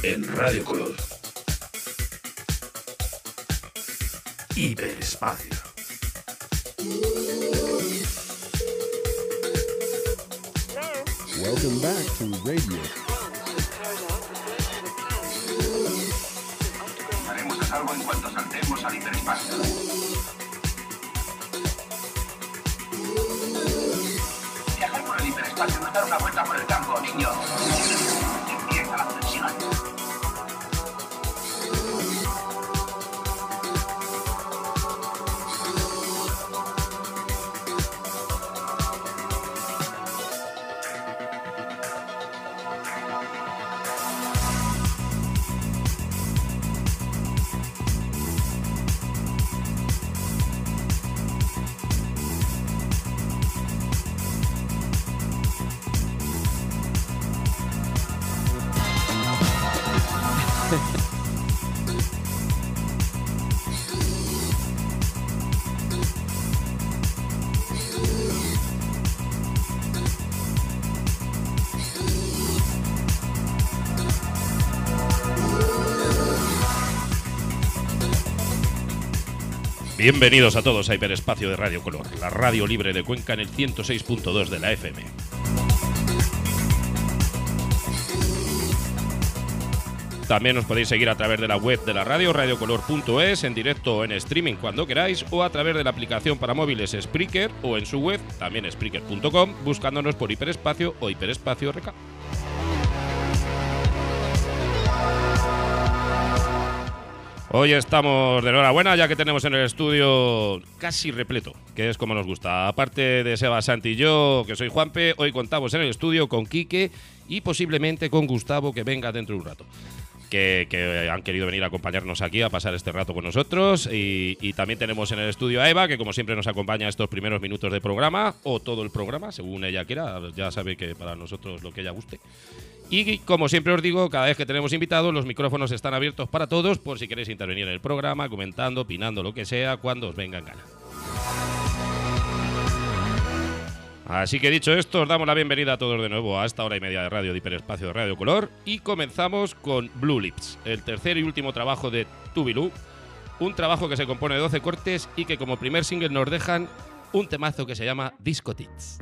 en Radio Color. Hiperespacio. Welcome back to radio. Estaremos a salvo en cuanto saltemos al hiperespacio. Viajar por el hiperespacio no es dar una vuelta por el campo, niño. Empieza la ascensión. Bienvenidos a todos a Hiperespacio de Radio Color, la radio libre de Cuenca en el 106.2 de la FM. También os podéis seguir a través de la web de la radio, radiocolor.es, en directo o en streaming cuando queráis, o a través de la aplicación para móviles Spreaker, o en su web, también Spreaker.com, buscándonos por Hiperespacio o Hiperespacio RK. Hoy estamos de enhorabuena ya que tenemos en el estudio casi repleto, que es como nos gusta. Aparte de Seba, Santi y yo, que soy Juanpe, hoy contamos en el estudio con Quique y posiblemente con Gustavo, que venga dentro de un rato. Que han querido venir a acompañarnos aquí a pasar este rato con nosotros. Y también tenemos en el estudio a Eva, que como siempre nos acompaña estos primeros minutos de programa, o todo el programa, según ella quiera. Ya sabe que para nosotros lo que ella guste. Y como siempre os digo, cada vez que tenemos invitados, los micrófonos están abiertos para todos, por si queréis intervenir en el programa, comentando, opinando, lo que sea, cuando os venga en gana. Así que dicho esto, os damos la bienvenida a todos de nuevo a esta hora y media de radio de Hiperespacio de Radio Color, y comenzamos con Blue Lips, el tercer y último trabajo de Tubilú, un trabajo que se compone de 12 cortes y que como primer single nos dejan un temazo que se llama Disco Tits.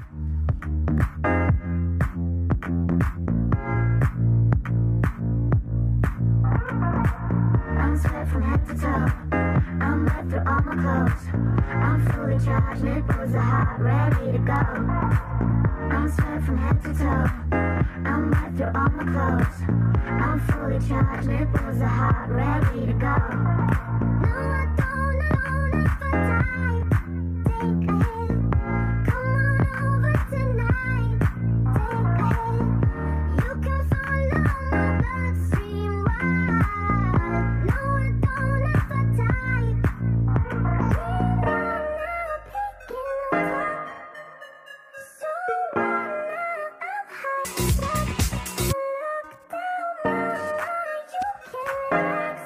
From head to toe, I'm wet through all my clothes. I'm fully charged, nipples are hot, ready to go. I'm sweat from head to toe, I'm wet through all my clothes. I'm fully charged, nipples are hot, ready to go. No, I don't if I die. Take a hit, come on over tonight. Take a hit, you can follow my bloodstream wild. No, I don't if I die. We are now picking up. So now I'm high. Look down now you can relax.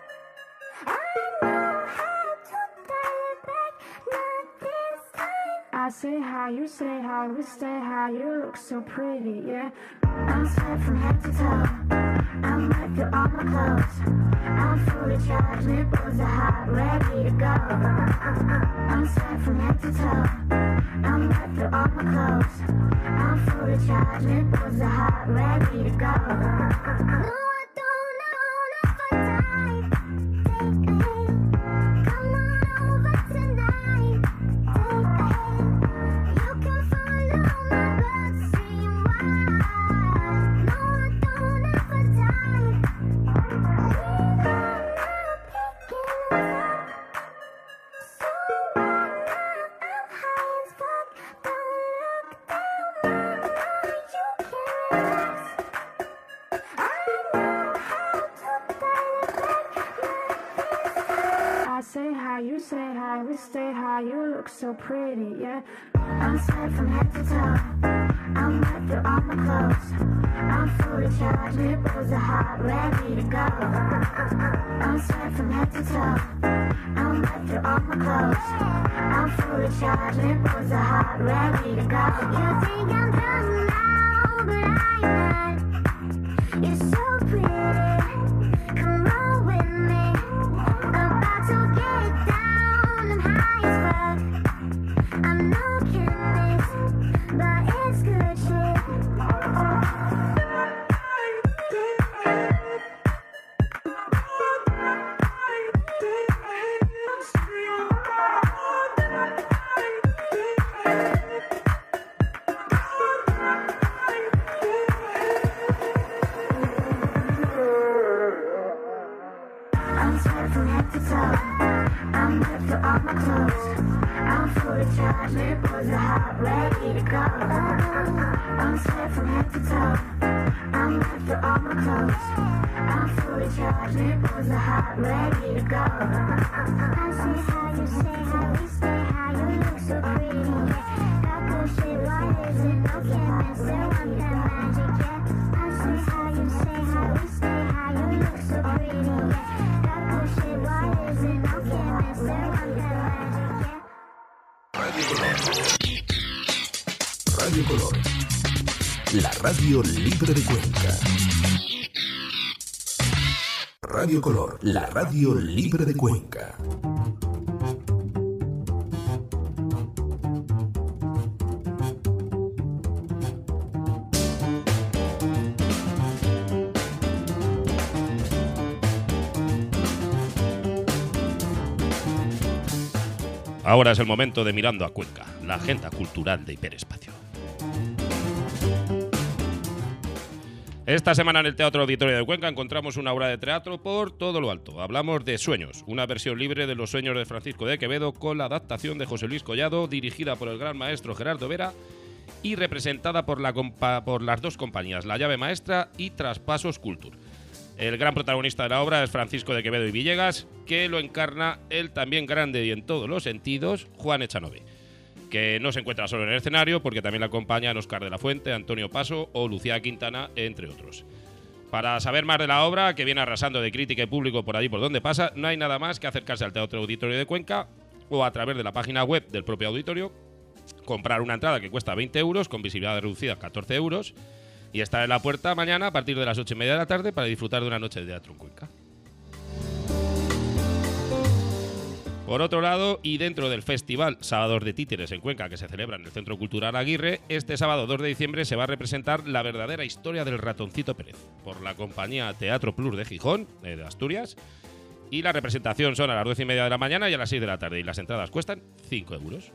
I know how to dial it back, not this time. I say how, you say how, we stay how, you look so pretty, yeah. I'm sweat from head to toe, I'm wet through all my clothes. I'm fully charged, nipples are hot, ready to go. I'm sweat from head to toe, I'm wet through all my clothes. I'm fully charged, nipples are hot, ready to go. No, I don't if I die. Take a hit, come on over tonight. Take a hit, you can follow my bloodstream wild. No, I don't if I die. We are now picking up. So now I'm high as fuck. Don't look down, now you can relax. I know how to dial it back, not this time. I say hi, you say hi, we stay high, you look so pretty, yeah. I'm sweat from head to toe, I'm wet through all my clothes. I'm fully charged, nipples are hot, ready to go. I'm sweat from head to toe, I'm wet through all my clothes. I'm fully charged, nipples are hot, ready to go. You think I'm done now, but I'm not. You're so pretty. sweat from head to toe. I'm wet through all my clothes. I'm fully charged, nipples are hot, ready to go. I'm sweat from head to toe. I'm wet through all my clothes. I'm fully charged, nipples are hot, ready to go. I see how you say, how we stay, how you look so pretty, yeah. Got good shit, why is it no chemist? They want that magic, yeah. I see how you say, how we stay, how you look so pretty, yeah. Got good shit, why is it no chemist? They want that magic, yeah. Radio Color, la radio libre de Cuenca. Radio Color, la radio libre de Cuenca. Ahora es el momento de Mirando a Cuenca, la agenda cultural de Hiperespacio. Esta semana en el Teatro Auditorio de Cuenca encontramos una obra de teatro por todo lo alto. Hablamos de Sueños, una versión libre de Los sueños de Francisco de Quevedo con la adaptación de José Luis Collado, dirigida por el gran maestro Gerardo Vera y representada por las dos compañías, La Llave Maestra y Traspasos Culture. El gran protagonista de la obra es Francisco de Quevedo y Villegas, que lo encarna el también grande y en todos los sentidos Juan Echanove, que no se encuentra solo en el escenario porque también le acompañan Óscar de la Fuente, Antonio Paso o Lucía Quintana, entre otros. Para saber más de la obra, que viene arrasando de crítica y público por allí por donde pasa, no hay nada más que acercarse al Teatro Auditorio de Cuenca o a través de la página web del propio auditorio, comprar una entrada que cuesta 20 euros, con visibilidad reducida 14 euros, y estar en la puerta mañana a partir de las 8:30 de la tarde para disfrutar de una noche de teatro en Cuenca. Por otro lado, y dentro del festival Sábados de Títeres en Cuenca, que se celebra en el Centro Cultural Aguirre, este sábado 2 de diciembre se va a representar La verdadera historia del ratoncito Pérez, por la compañía Teatro Plus de Gijón, de Asturias, y la representación son a las 12:30 de la mañana y a las 6 de la tarde, y las entradas cuestan 5 euros.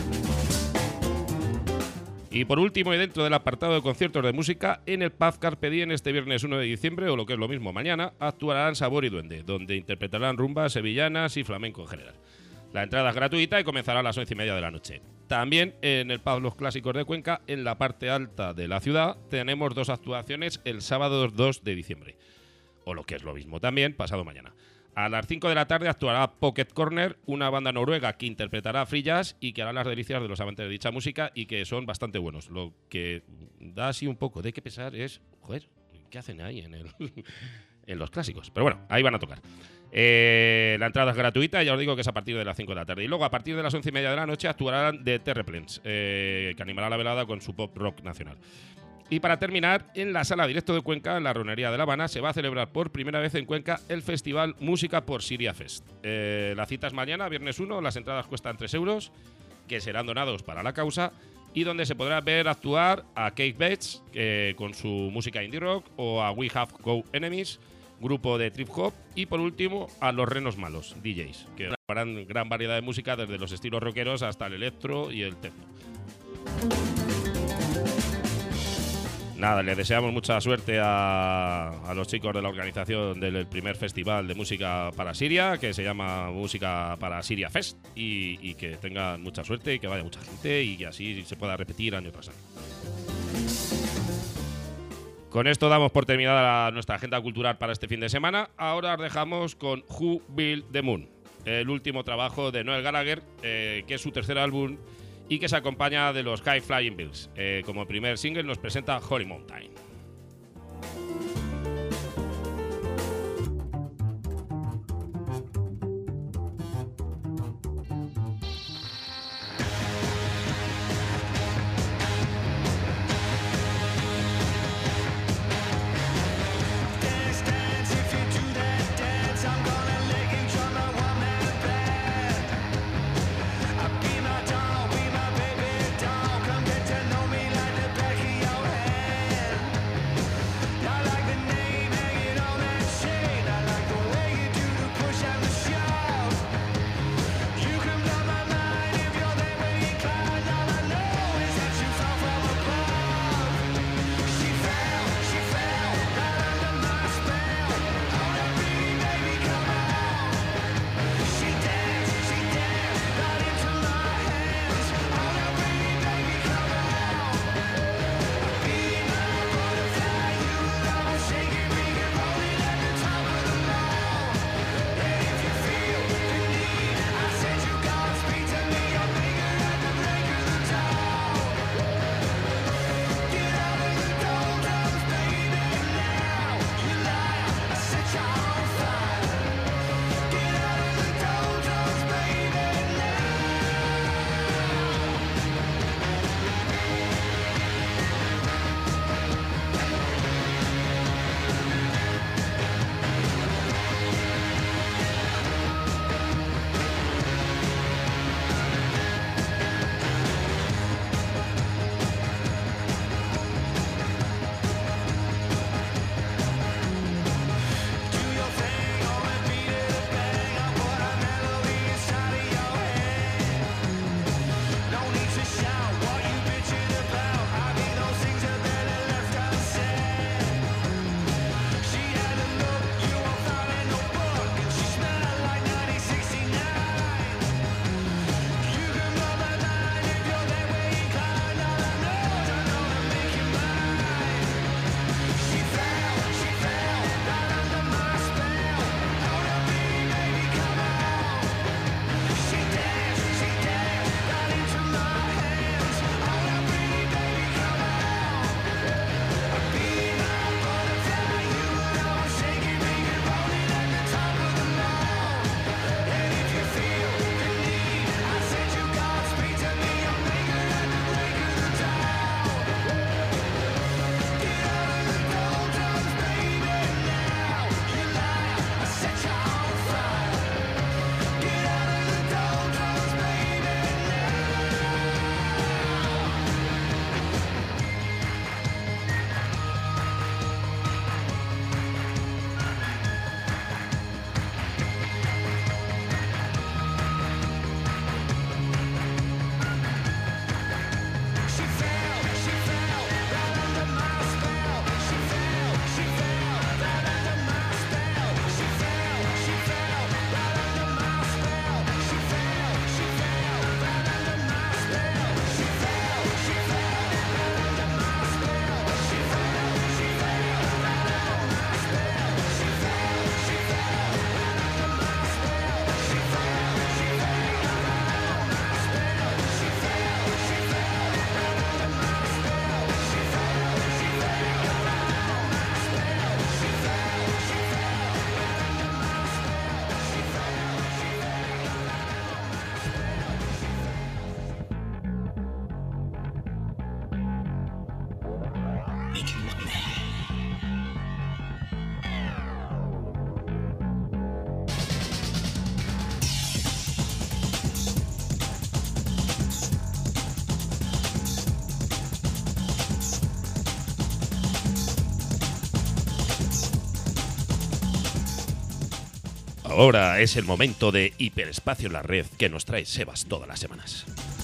Y por último, y dentro del apartado de conciertos de música, en el Pub Carpe Diem este viernes 1 de diciembre, o lo que es lo mismo mañana, actuarán Sabor y Duende, donde interpretarán rumbas sevillanas y flamenco en general. La entrada es gratuita y comenzará a las 11:30 de la noche. También en el Pub Los Clásicos de Cuenca, en la parte alta de la ciudad, tenemos dos actuaciones el sábado 2 de diciembre, o lo que es lo mismo también, pasado mañana. A las 5 de la tarde actuará Pocket Corner, una banda noruega que interpretará free jazz y que hará las delicias de los amantes de dicha música y que son bastante buenos. Lo que da así un poco de qué pensar es, joder, ¿qué hacen ahí en los clásicos? Pero bueno, ahí van a tocar. La entrada es gratuita, ya os digo que es a partir de las 5 de la tarde. Y luego a partir de las 11:30 de la noche actuarán The Terraplens, que animará la velada con su pop rock nacional. Y para terminar, en la Sala Directo de Cuenca, en la Ronería de La Habana, se va a celebrar por primera vez en Cuenca el festival Música por Siria Fest. La cita es mañana, viernes 1, las entradas cuestan 3 euros, que serán donados para la causa, y donde se podrá ver actuar a Cake Bates con su música indie rock, o a We Have Go Enemies, grupo de trip hop, y por último a Los Renos Malos, DJs, que harán gran variedad de música desde los estilos rockeros hasta el electro y el techno. Nada, les deseamos mucha suerte a los chicos de la organización del primer festival de música para Siria, que se llama Música para Siria Fest, y que tengan mucha suerte y que vaya mucha gente y que así se pueda repetir año tras año. Con esto damos por terminada nuestra agenda cultural para este fin de semana. Ahora os dejamos con Who Built the Moon, el último trabajo de Noel Gallagher, que es su tercer álbum y que se acompaña de los High Flying Birds. Como primer single nos presenta Holy Mountain. Ahora es el momento de Hiperespacio en la Red que nos trae Sebas todas las semanas.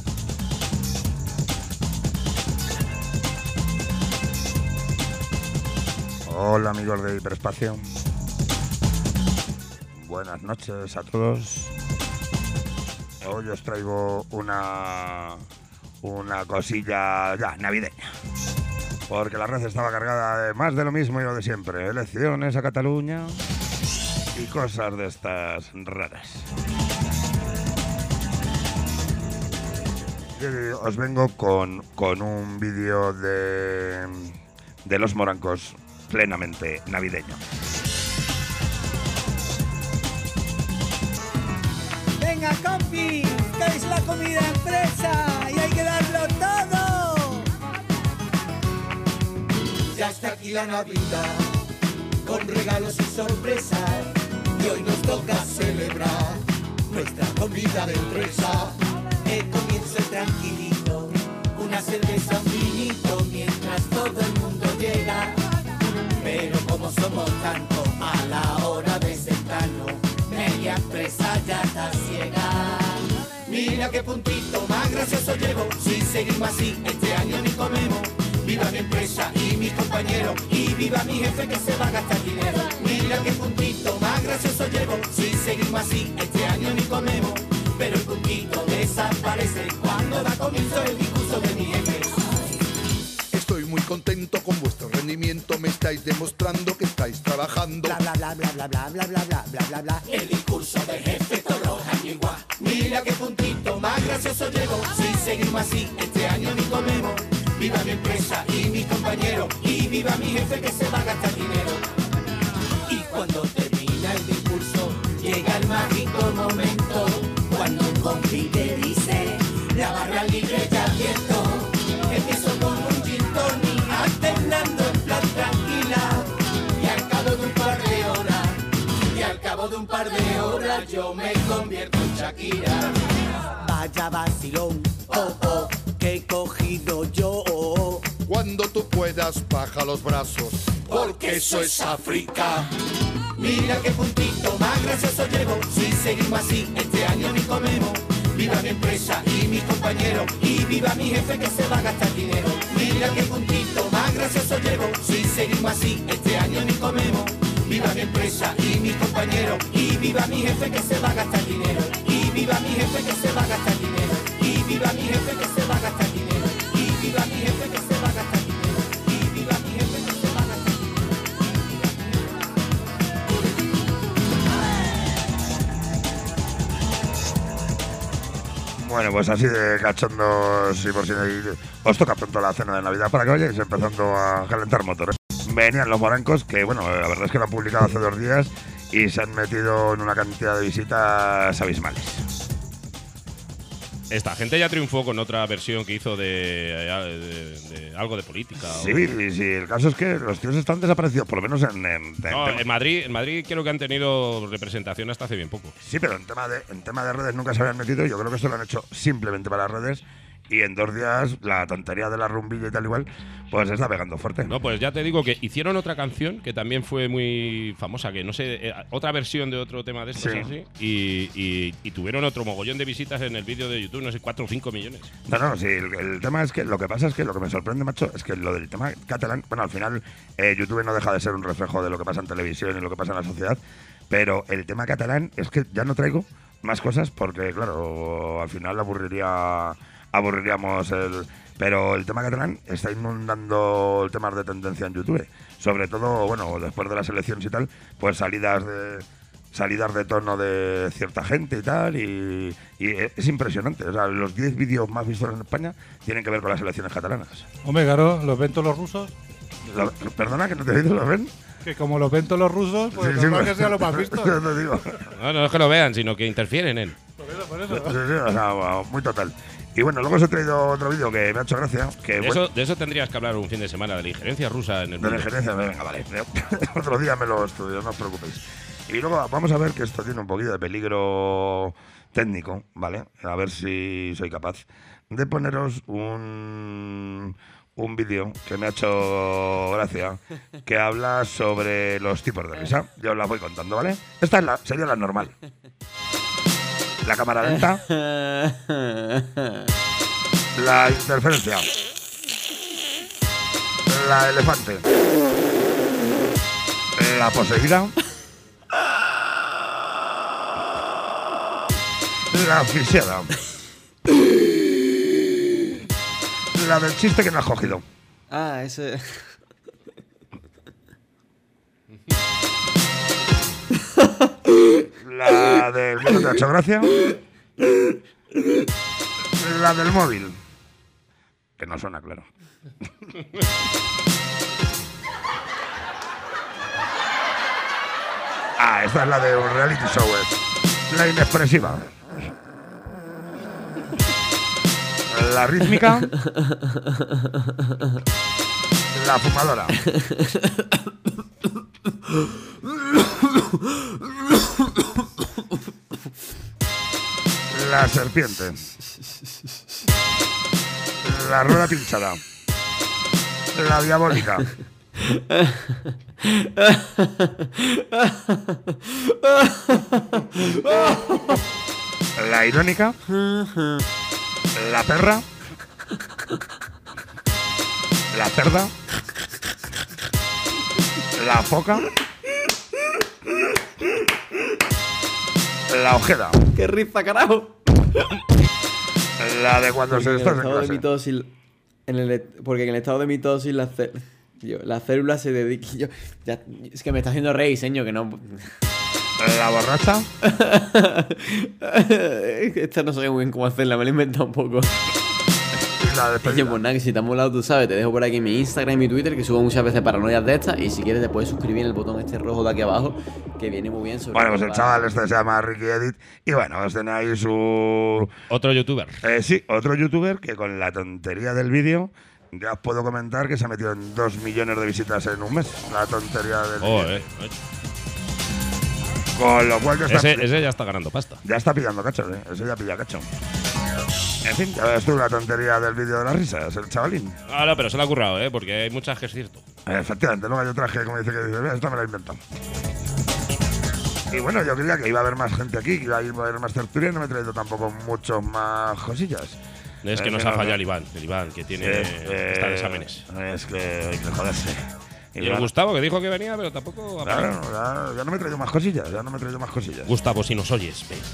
Hola amigos de Hiperespacio. Buenas noches a todos. Hoy os traigo una cosilla ya navideña. Porque la red estaba cargada de más de lo mismo y lo de siempre. Elecciones a Cataluña y cosas de estas raras. Y os vengo con un vídeo de Los Morancos plenamente navideño. Venga, compis, que es la comida empresa y hay que darlo todo. Ya está aquí la Navidad, con regalos y sorpresas, y hoy nos toca celebrar nuestra comida de empresa. El comienzo es tranquilito, una cerveza, un vinito, mientras todo el mundo llega. Pero como somos tantos, a la hora de sentarnos, media empresa ya está ciega. Mira qué puntito más gracioso llevo, si seguimos así, este año ni comemos. Viva mi empresa y mis compañeros, y viva mi jefe que se va a gastar dinero. Mira qué puntito más gracioso llevo, si seguimos así, este año ni comemos. Pero el puntito desaparece cuando da comienzo el discurso de mi jefe. Estoy muy contento con vuestro rendimiento, me estáis demostrando que estáis trabajando. Bla bla bla bla bla bla bla bla bla bla bla bla. El discurso del jefe todos los años igual. Mira qué puntito más gracioso llevo, si seguimos así, este año ni comemos. Viva mi empresa y mis compañeros, y viva mi jefe que se va a gastar dinero. Y cuando termina el discurso, llega el mágico momento, cuando un compi te dice, la barra libre ya abierto. Empiezo con un gin tonic, alternando en plan tranquila, y al cabo de un par de horas, yo me convierto en Shakira. Vaya vacilón, oh oh, que he cogido yo. Cuando tú puedas, baja los brazos, Porque eso es África. Mira qué puntito más gracioso llevo, si seguimos así, este año ni comemos. Viva mi empresa y mis compañeros, y viva mi jefe que se va a gastar dinero. Mira qué puntito más gracioso llevo, si seguimos así, este año ni comemos. Viva mi empresa y mis compañeros, y viva mi jefe que se va a gastar dinero. Y viva mi jefe que se va a gastar dinero. Y viva mi jefe que se va a gastar dinero. Y viva mi jefe que se va a gastar dinero. Y viva mi jefe que se va a gastar dinero. Bueno, pues así de cachondos, y por si os toca pronto la cena de Navidad para que vayáis empezando a calentar motores. Venían Los Morancos, que bueno, la verdad es que lo han publicado hace 2 días y se han metido en una cantidad de visitas abismales. Esta gente ya triunfó con otra versión que hizo de algo de política. Sí, el caso es que los tíos están desaparecidos, por lo menos en Madrid creo que han tenido representación hasta hace bien poco. Sí, pero en tema de redes nunca se habían metido. Yo creo que esto lo han hecho simplemente para las redes. Y en 2 días la tontería de la rumbilla y tal igual, pues está pegando fuerte. No, pues ya te digo que hicieron otra canción que también fue muy famosa, que no sé, otra versión de otro tema de estos, Sí. así, y tuvieron otro mogollón de visitas en el vídeo de YouTube, no sé, 4 o 5 millones. No, sí, el tema es que lo que pasa es que lo que me sorprende, macho, es que lo del tema catalán, bueno, al final YouTube no deja de ser un reflejo de lo que pasa en televisión y lo que pasa en la sociedad, pero el tema catalán es que ya no traigo más cosas porque, claro, al final aburriríamos pero el tema catalán está inundando el tema de tendencia en YouTube, sobre todo, bueno, después de las elecciones y tal, pues salidas de tono de cierta gente y tal, y es impresionante. O sea, los 10 vídeos más vistos en España tienen que ver con las elecciones catalanas. Hombre, claro, los ven todos los rusos. Perdona, que no te he dicho, ¿lo ven? Que como los ven todos los rusos, pues normal que sea lo más visto. Yo te digo. No es que lo vean, sino que interfieren en él. Por eso. Sí, o sea, muy total. Y bueno, luego os he traído otro vídeo que me ha hecho gracia. Que, De eso tendrías que hablar un fin de semana, de la injerencia rusa en el de la mundo. injerencia, venga, vale. Otro día me lo estudio, no os preocupéis. Y luego vamos a ver que esto tiene un poquito de peligro técnico, ¿vale? A ver si soy capaz de poneros un un vídeo que me ha hecho gracia, que habla sobre los tipos de risa. Yo os la voy contando, ¿vale? Esta sería la normal. La cámara lenta. La interferencia. La elefante. La poseída. La asfixiada. La del chiste que no has cogido. Ah, ese. La del que no te ha hecho gracia. La del móvil. Que no suena, claro. Esta es la de un reality show. La inexpresiva. La rítmica. La fumadora. La serpiente. La rueda pinchada. La diabólica. La irónica. La perra. La cerda. La foca. La ojeda. ¡Qué risa, carajo! La de cuando se está en estado de clase. mitosis, porque en el estado de mitosis las células se dedican... es que me está haciendo reír, señor, que no... La borracha. Esta no sé muy bien cómo hacerla, me la he inventado un poco. La Oye, despedida. pues nada, que si te ha molado, tú sabes, te dejo por aquí mi Instagram y mi Twitter, que subo muchas veces paranoias de estas, y si quieres te puedes suscribir en el botón este rojo de aquí abajo, que viene muy bien sobre Bueno, pues todo el para- chaval este se llama Ricky Edit. Y bueno, pues tenéis su... Otro youtuber. Sí, otro youtuber que con la tontería del vídeo ya os puedo comentar que se ha metido en 2 millones de visitas en un mes. La tontería del vídeo. Con lo cual ya está, Ese ya está ganando pasta. ya está pillando cachos, ¿eh? Ese ya pilla cacho. En fin, ya ves tú la tontería del vídeo de las risas, el chavalín. Ah, no, pero se lo ha currado, porque hay muchas que es cierto. Efectivamente, luego hay otra que como dice que dice, "Mira, esta me la he inventado". Y bueno, yo creía que iba a haber más gente aquí, que iba a haber más tertulia, y no me he traído tampoco muchos más cosillas. Es que nos ha fallado el Iván, que tiene está de exámenes. Es que hay que joderse. Y el Gustavo, que dijo que venía, pero tampoco... Claro, ya no me he traído más cosillas, Gustavo, si nos oyes, ven.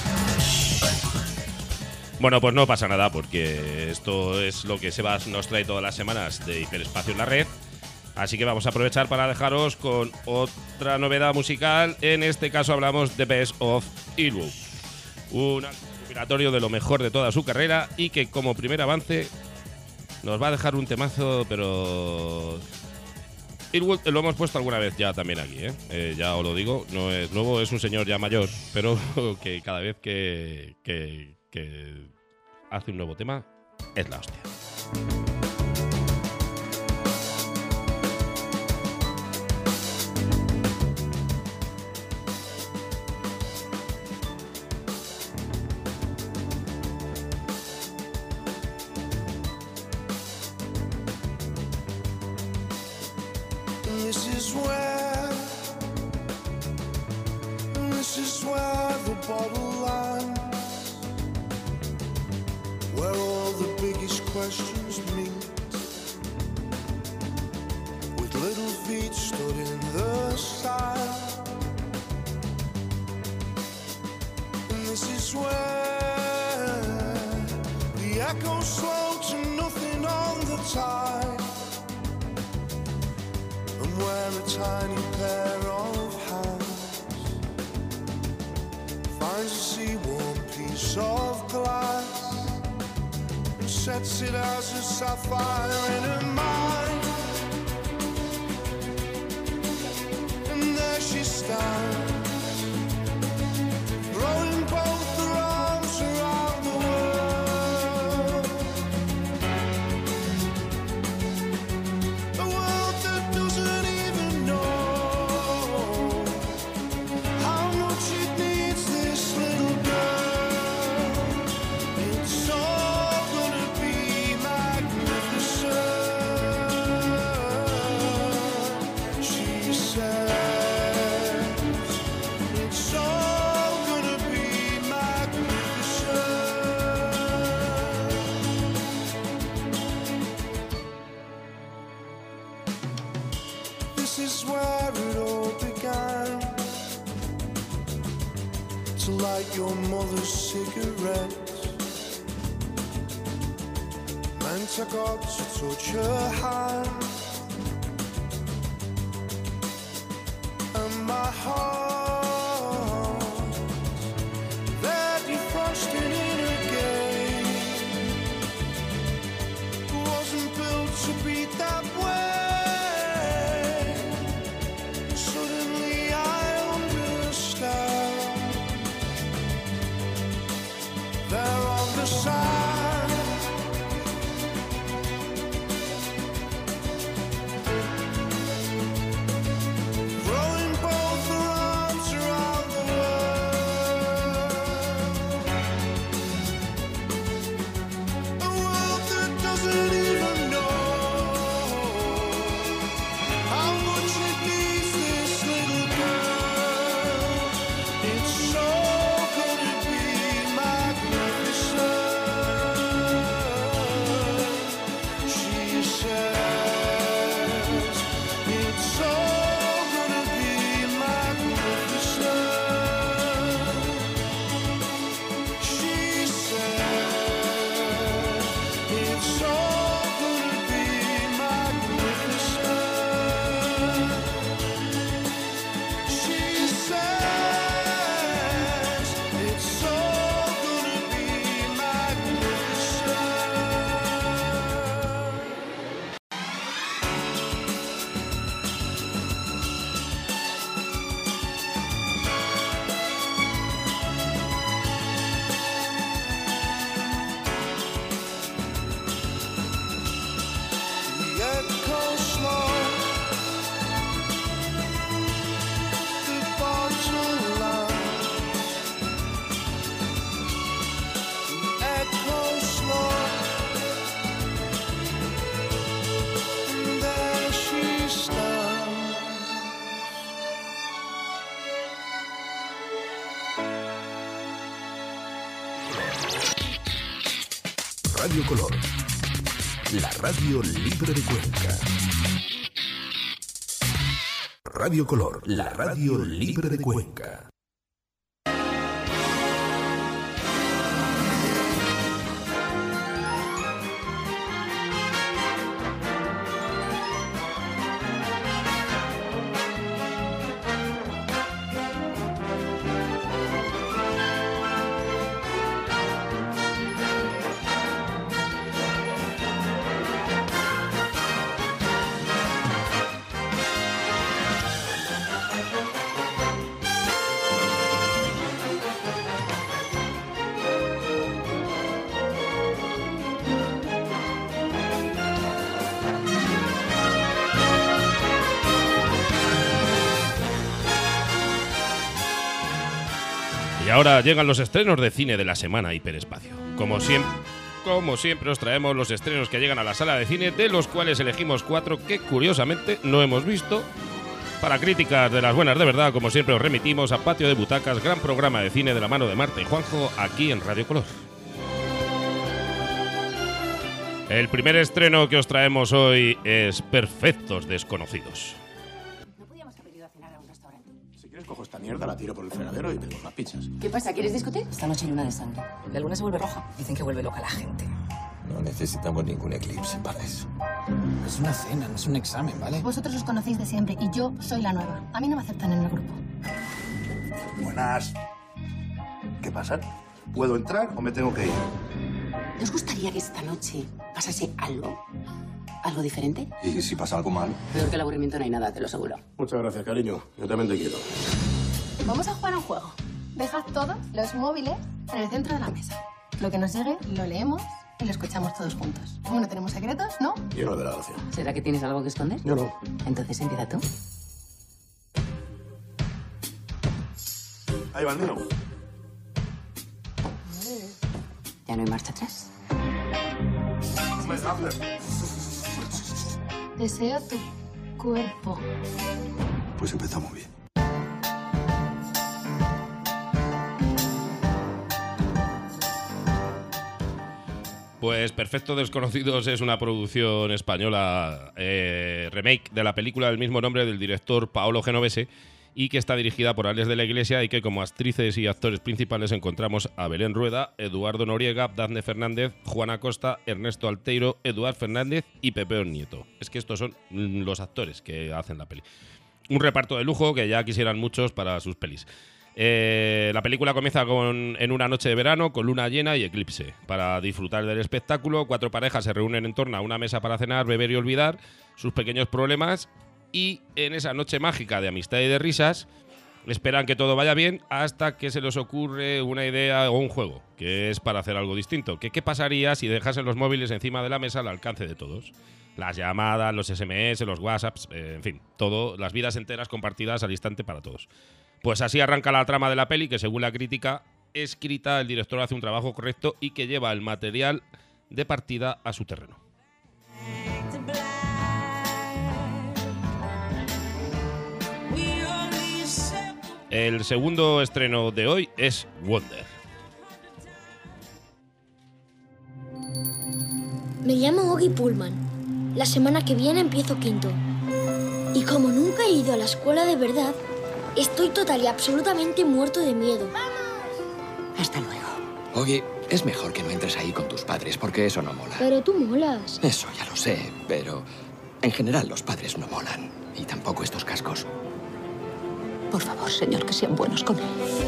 Bueno, pues no pasa nada, porque esto es lo que Sebas nos trae todas las semanas de Hiperespacio en la Red. Así que vamos a aprovechar para dejaros con otra novedad musical. En este caso hablamos de Best of Earwood, un recopilatorio de lo mejor de toda su carrera y que como primer avance nos va a dejar un temazo, pero... Earwood lo hemos puesto alguna vez ya también aquí, ya os lo digo, no es nuevo, es un señor ya mayor, pero que cada vez que hace un nuevo tema es la hostia. This is where the bottle lands, where all the biggest questions meet, with little feet stood in the sand. And this is where the echoes slow to nothing on the tide, and where a tiny pair of hands finds a sea-warm piece of glass and sets it as a sapphire in her mind. And there she stands, rolling both her arms around the world, a world that doesn't even know how much it needs this little girl. It's all gonna be magnificent. to light your mother's cigarettes. Meant I got to touch her hand, and my heart that defrosted in again wasn't built to beat that way. Suddenly I understand. They're on the side, throwing both their arms around the world. A world that doesn't even know how much it needs this little girl. It's so gonna be magnificent. She says it's so gonna be magnificent. She says it's so gonna be magnificent. She says it's so gonna be magnificent. The echoes slow, the bottle line. The echoes slow, and there she stands. Radio Color. La radio libre de Cuenca. Radio Color. La radio libre de Cuenca. Y ahora llegan los estrenos de cine de la semana Hiperespacio. Como siempre os traemos los estrenos que llegan a la sala de cine, de los cuales elegimos 4 que curiosamente no hemos visto. Para críticas de las buenas de verdad, como siempre os remitimos a Patio de Butacas, gran programa de cine de la mano de Marta y Juanjo, aquí en Radio Color. El primer estreno que os traemos hoy es Perfectos Desconocidos. ¿No podíamos haber ido a cenar a un restaurante? Si quieres cojo esta mierda, la tiro por el fregadero y pedimos unas pizzas. ¿Qué pasa? ¿Quieres discutir? Esta noche hay luna de sangre. La luna se vuelve roja. Dicen que vuelve loca la gente. No necesitamos ningún eclipse para eso. Es una cena, no es un examen, ¿vale? Vosotros os conocéis de siempre y yo soy la nueva. A mí no me aceptan en el grupo. Buenas. ¿Qué pasa? ¿Puedo entrar o me tengo que ir? ¿No os gustaría que esta noche pasase algo? ¿Algo diferente? ¿Y si pasa algo mal? Peor que el aburrimiento no hay nada, te lo aseguro. Muchas gracias, cariño. Yo también te quiero. Vamos a jugar a un juego. Dejad todos los móviles en el centro de la mesa. Lo que nos llegue, lo leemos y lo escuchamos todos juntos. Como no tenemos secretos, ¿no? Yo no de la gracia. ¿Será que tienes algo que esconder? Yo no. Entonces empieza tú. Ahí va el mío. Ya no hay marcha atrás. Deseo tu cuerpo. Pues empezamos bien. Pues Perfectos Desconocidos es una producción española, remake de la película del mismo nombre del director Paolo Genovese, y que está dirigida por Alex de la Iglesia y que como actrices y actores principales encontramos a Belén Rueda, Eduardo Noriega, Dafne Fernández, Juana Costa, Ernesto Alteiro, Eduard Fernández y Pepe Nieto. Es que estos son los actores que hacen la peli. Un reparto de lujo que ya quisieran muchos para sus pelis. La película comienza en una noche de verano con luna llena y eclipse. Para disfrutar del espectáculo, 4 parejas se reúnen en torno a una mesa para cenar, beber y olvidar sus pequeños problemas, y en esa noche mágica de amistad y de risas esperan que todo vaya bien hasta que se les ocurre una idea o un juego, que es para hacer algo distinto. ¿Qué pasaría si dejasen los móviles encima de la mesa al alcance de todos? Las llamadas, los SMS, los WhatsApps, en fin, todo, las vidas enteras compartidas al instante para todos. Pues así arranca la trama de la peli, que según la crítica escrita, el director hace un trabajo correcto y que lleva el material de partida a su terreno. El segundo estreno de hoy es Wonder. Me llamo Oggy Pullman. La semana que viene empiezo quinto. Y como nunca he ido a la escuela de verdad, estoy total y absolutamente muerto de miedo. Hasta luego. Oggy, es mejor que no entres ahí con tus padres, porque eso no mola. Pero tú molas. Eso ya lo sé, pero en general los padres no molan. Y tampoco estos cascos. Por favor, señor, que sean buenos con él.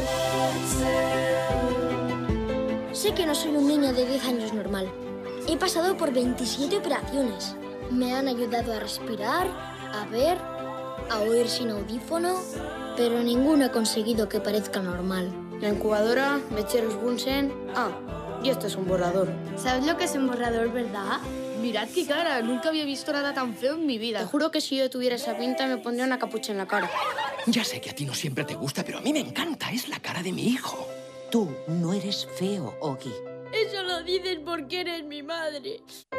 Sé que no soy un niño de 10 años normal. He pasado por 27 operaciones. Me han ayudado a respirar, a ver, a oír sin audífono, pero ninguno ha conseguido que parezca normal. La incubadora, mecheros Bunsen... y este es un borrador. ¿Sabes lo que es un borrador, verdad? Mirad qué cara, nunca había visto nada tan feo en mi vida. Te juro que si yo tuviera esa pinta me pondría una capucha en la cara. Ya sé que a ti no siempre te gusta, pero a mí me encanta. Es la cara de mi hijo. Tú no eres feo, Oggy. Eso lo dices porque eres mi madre.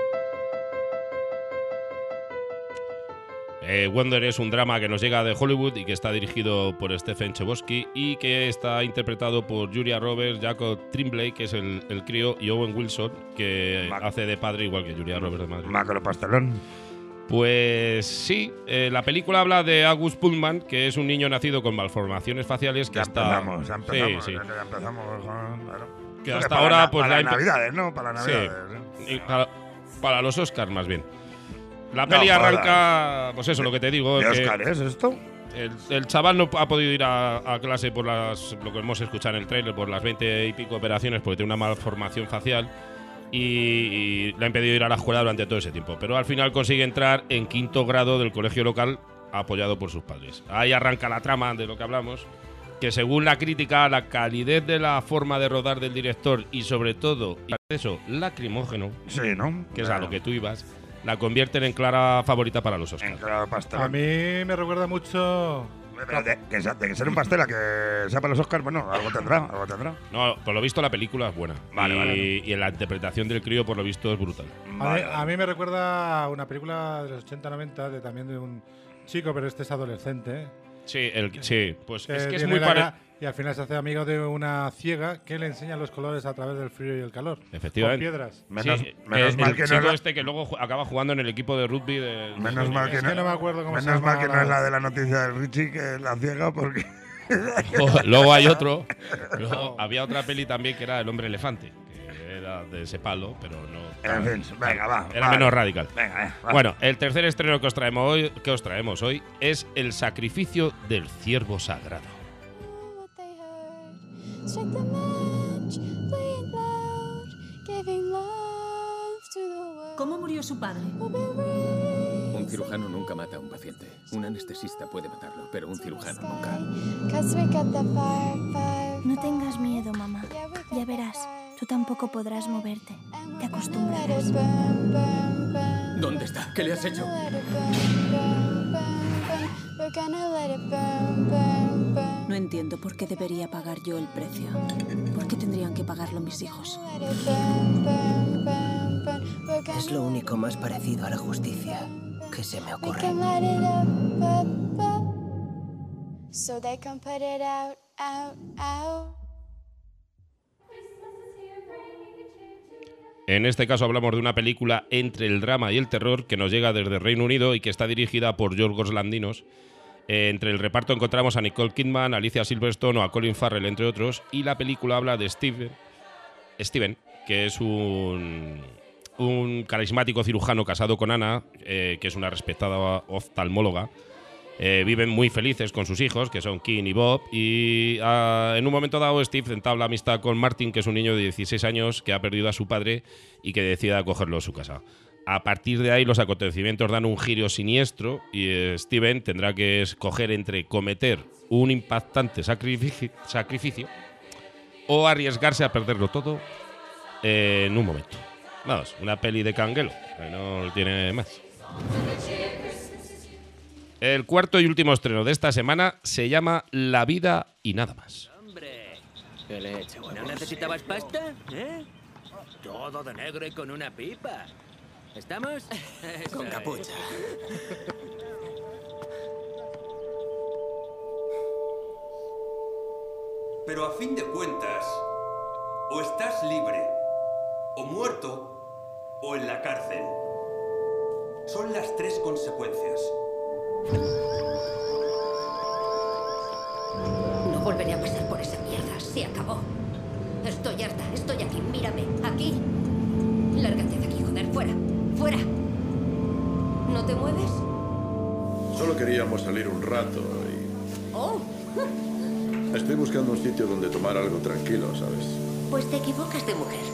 Wonder es un drama que nos llega de Hollywood y que está dirigido por Stephen Chbosky y que está interpretado por Julia Roberts, Jacob Tremblay, que es el crío, y Owen Wilson, que hace de padre igual que Julia Roberts de Madrid. Macro pastelón. Pues sí, la película habla de August Pullman, que es un niño nacido con malformaciones faciales que Ya hasta... empezamos, Sí. ya empezamos, claro. Que Creo hasta para ahora... la- pues para la las Navidades, ¿no? Para las Navidades. Sí. Y para los Oscars, más bien. La No peli jodas. arranca, pues eso, lo que te digo. ¿De que Oscar es esto? El chaval no ha podido ir a clase por lo que hemos escuchado en el tráiler, por las 20 y pico operaciones, porque tiene una malformación facial y le ha impedido ir a la escuela durante todo ese tiempo. Pero al final consigue entrar en 5º grado del colegio local, apoyado por sus padres. Ahí arranca la trama de lo que hablamos, que según la crítica, la calidez de la forma de rodar del director y sobre todo el acceso lacrimógeno, sí, ¿no? que es a lo que tú ibas, la convierten en clara favorita para los Oscars. A mí me recuerda mucho... Pero de que ser un pastel a que sea para los Oscars, bueno, algo tendrá, algo tendrá. No, por lo visto la película es buena. Vale, y, vale. y en la interpretación del crío, por lo visto, es brutal. A mí me recuerda a una película de los 80-90, también de un chico, pero este es adolescente, ¿eh? Sí, pues es que es tiene muy la parecido. cara y al final se hace amigo de una ciega que le enseña los colores a través del frío y el calor. Efectivamente. Con piedras. Menos Sí, mal el que no chico es la- este que luego acaba jugando en el equipo de rugby de... Menos mal que Es que no me acuerdo cómo se menos mal llama que no es la de la noticia del Richie, que es la ciega, porque... Luego hay otro. Luego había otra peli también que era El hombre elefante, que era de ese palo, pero no. En fin, venga, va. Era vale. menos radical. Venga, va. Bueno, el tercer estreno que os traemos hoy es El sacrificio del ciervo sagrado. Strike the match, play it loud, giving love to the world. ¿Cómo murió su padre? Un cirujano nunca mata a un paciente. Un anestesista puede matarlo, pero un cirujano nunca. 'Cause we got the fire. No tengas miedo, mamá. Ya verás, tú tampoco podrás moverte. Te acostumbrarás. ¿Dónde está? ¿Qué le has hecho? We're gonna let it burn, burn, burn. No entiendo por qué debería pagar yo el precio. ¿Por qué tendrían que pagarlo mis hijos? Es lo único más parecido a la justicia que se me We ocurre. can light it up, up, up. So they can put it out, out, out. En este caso hablamos de una película entre el drama y el terror que nos llega desde Reino Unido y que está dirigida por Yorgos Lanthimos Entre el reparto encontramos a Nicole Kidman, Alicia Silverstone o a Colin Farrell, entre otros, y la película habla de Steven, que es un carismático cirujano casado con Anna, que es una respetada oftalmóloga. Viven muy felices con sus hijos, que son Kim y Bob, y en un momento dado Steve entabla amistad con Martin, que es un niño de 16 años que ha perdido a su padre y que decide acogerlo a su casa. A partir de ahí los acontecimientos dan un giro siniestro y Steven tendrá que escoger entre cometer un impactante sacrificio o arriesgarse a perderlo todo en un momento. Vamos, una peli de canguelo, que no tiene más. El cuarto y último estreno de esta semana se llama La vida y nada más. Hombre, ¿qué le he hecho? ¿No necesitabas pasta? ¿Eh? Todo de negro y con una pipa. ¿Estamos? Con capucha. Pero a fin de cuentas, o estás libre, o muerto, o en la cárcel. Son las 3 consecuencias. No volveré a pasar por esa mierda. Se acabó. Estoy harta. Estoy aquí. Mírame. Aquí. Lárgate de aquí, joder. Fuera. Fuera. ¿No te mueves? Solo queríamos salir un rato y... Oh. Estoy buscando un sitio donde tomar algo tranquilo, ¿sabes? Pues te equivocas de mujer.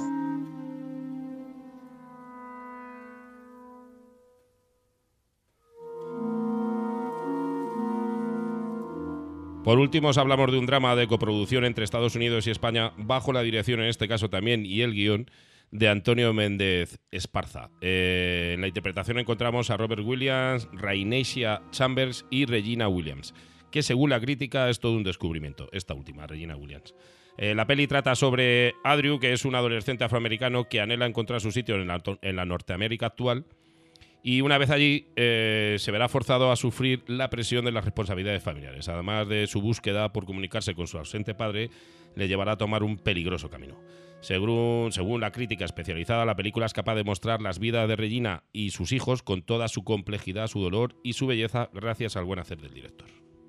Por último, os hablamos de un drama de coproducción entre Estados Unidos y España, bajo la dirección, en este caso también, y el guión, de Antonio Méndez Esparza. En la interpretación encontramos a Robert Williams, Rainesia Chambers y Regina Williams, que según la crítica es todo un descubrimiento, esta última, Regina Williams. La peli trata sobre Andrew, que es un adolescente afroamericano que anhela encontrar su sitio en la Norteamérica actual, y una vez allí se verá forzado a sufrir la presión de las responsabilidades familiares. Además de su búsqueda por comunicarse con su ausente padre, le llevará a tomar un peligroso camino. Según la crítica especializada, la película es capaz de mostrar las vidas de Regina y sus hijos con toda su complejidad, su dolor y su belleza, gracias al buen hacer del director.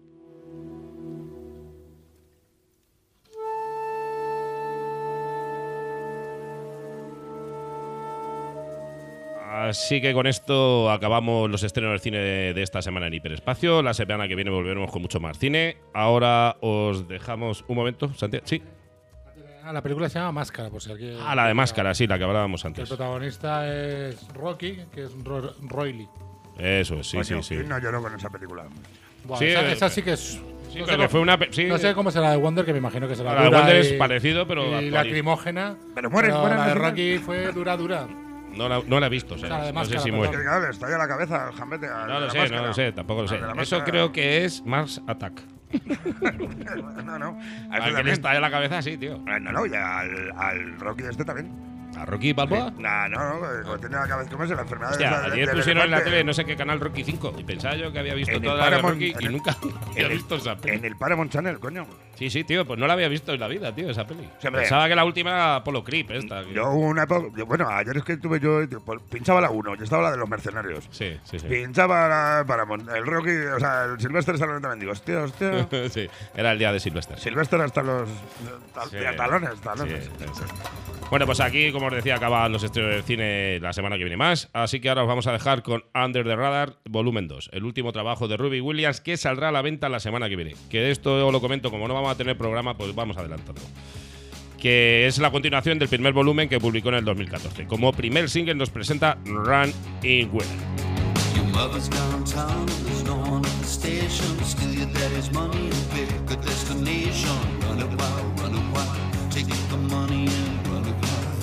Así que con esto acabamos los estrenos del cine de esta semana en Hiperespacio. La semana que viene volveremos con mucho más cine. Ahora os dejamos un momento, Santiago. Sí. La película se llama Máscara, por si alguien... La de Máscara, sí, la que hablábamos antes. El protagonista es Rocky, que es Roy Lee. Eso, sí, Coño, sí. No lloró con esa película. Bueno, sí, esa sí que es... Sí, no, sé fue una no sé cómo será la de Wonder, que me imagino que será la de Wonder es parecido, pero... Y lacrimógena. Pero mueren. La de Rocky fue dura. No la he visto, o sea, no sé si muere. Claro, le estalla la cabeza al jambete. No lo sé, tampoco lo sé. Eso creo que es Mars Attack. No. Al que le estalla la cabeza, sí, tío. No, y al Rocky este también. ¿A Rocky Balboa? No, tiene la cabeza. ¿Cómo es la enfermedad? Hostia, ayer pusieron en la tele no sé qué canal Rocky 5 y pensaba yo que había visto toda la de Rocky y nunca había visto esa peli. En el Paramount Channel, coño. Sí, tío, pues no la había visto en la vida, tío, esa peli. Siempre. Pensaba que la última era Apollo Creep, esta. Yo una época... Bueno, ayer es que pinchaba la 1, yo estaba la de los mercenarios. Sí. Pinchaba la Paramount, el Rocky, o sea, el Sylvester Stallone también. Digo, hostia. Sí, era el día de Sylvester. Sylvester hasta los talones. Sí. Bueno, pues aquí, como os decía, acaban los estrenos del cine la semana que viene más. Así que ahora os vamos a dejar con Under the Radar, volumen 2, el último trabajo de Robbie Williams, que saldrá a la venta la semana que viene. Que de esto os lo comento, como no vamos a tener programa, pues vamos adelantando. Que es la continuación del primer volumen que publicó en el 2014. Como primer single nos presenta Run in Well. Mother's downtown, there's no one at the station. Steal your daddy's money and pick a destination. Run it wild, take the money and run it wild.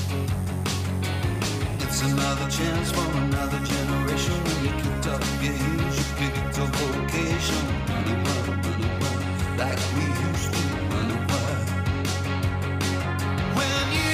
It's another chance for another generation. When you kicked up your heels, you picked a vocation. Run it wild, like we used to. Run it wild. When you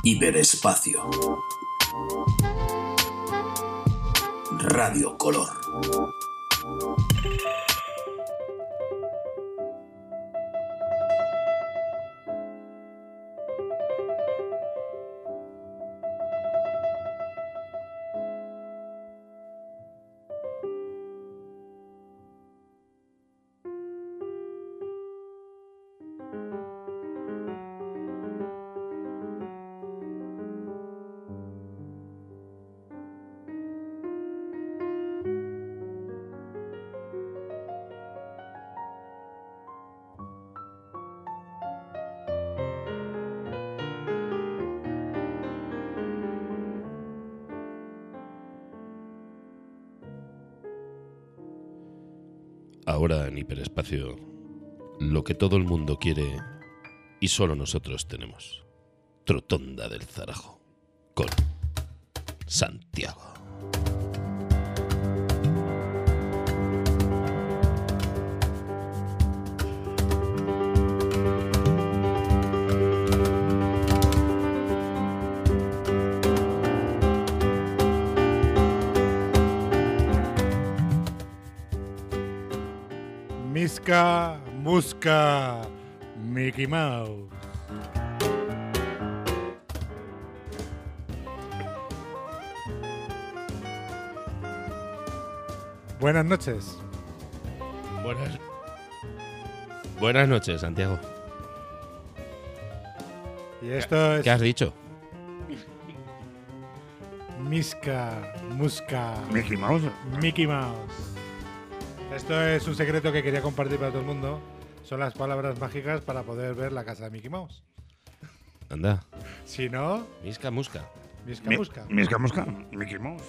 Hiperespacio. Radio Color. Ahora en Hiperespacio, lo que todo el mundo quiere y solo nosotros tenemos. Trotonda del Zarajo, con Santiago. Misca, Musca, Mickey Mouse. Buenas noches. Buenas noches, Santiago. Y esto es ¿Qué has dicho? Misca, Musca, Mickey Mouse. Mickey Mouse. Esto es un secreto que quería compartir para todo el mundo. Son las palabras mágicas para poder ver la casa de Mickey Mouse. Anda. Si no... Misca, Musca. Misca, Musca. Misca, Musca, Mickey Mouse.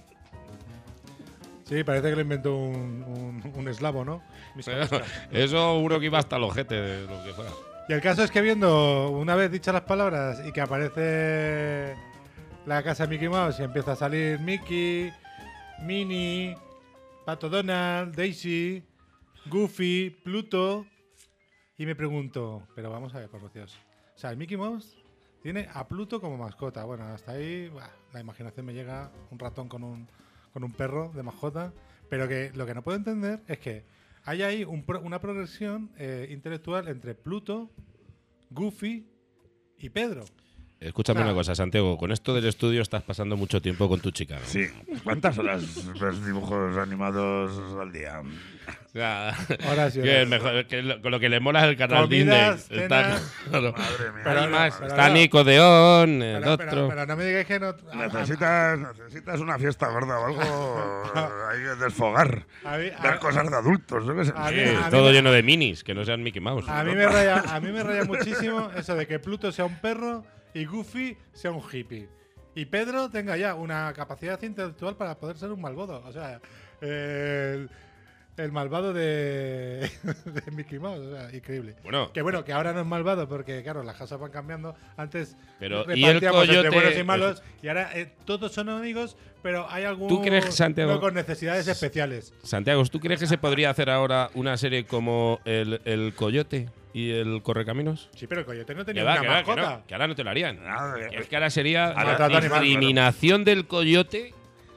Sí, parece que lo inventó un eslavo, ¿no? Misca, Musca. Eso uno que iba hasta el ojete de lo que fuera. Y el caso es que viendo, una vez dichas las palabras y que aparece la casa de Mickey Mouse y empieza a salir Mickey, Minnie, Pato Donald, Daisy, Goofy, Pluto, y me pregunto, pero vamos a ver, por Dios. O sea, el Mickey Mouse tiene a Pluto como mascota. Bueno, hasta ahí la imaginación me llega, un ratón con un perro de mascota, pero que lo que no puedo entender es que hay ahí una progresión intelectual entre Pluto, Goofy y Pedro. Escúchame una cosa, Santiago. Con esto del estudio estás pasando mucho tiempo con tu chica, ¿no? Sí. ¿Cuántas horas ves dibujos animados al día? O sea, horas y que horas. es mejor, con lo que le mola es el canal Comidas, Disney. cenas. Claro. Madre mía. Pero hay más. pero Está no. Nickelodeon, el otro. Pero no me digáis que no... Necesitas una fiesta gorda o algo. Hay que desfogar. Ver cosas de adultos, yo qué sé. Todo lleno de minis, que no sean Mickey Mouse. A mí me raya muchísimo eso de que Pluto sea un perro y Goofy sea un hippie. Y Pedro tenga ya una capacidad intelectual para poder ser un malvado. O sea, el malvado de Mickey Mouse. O sea, increíble. Que ahora no es malvado porque, claro, las cosas van cambiando. Antes pero, ¿y el coyote? Entre buenos y malos y ahora todos son amigos, pero hay algún ¿Tú crees, Santiago, con necesidades especiales. Santiago, ¿tú crees que se podría hacer ahora una serie como el Coyote y el Correcaminos? Sí, pero el Coyote no tenía una mascota. Que ahora no te lo harían. Es que ahora sería Maltrato la animal, discriminación del Coyote.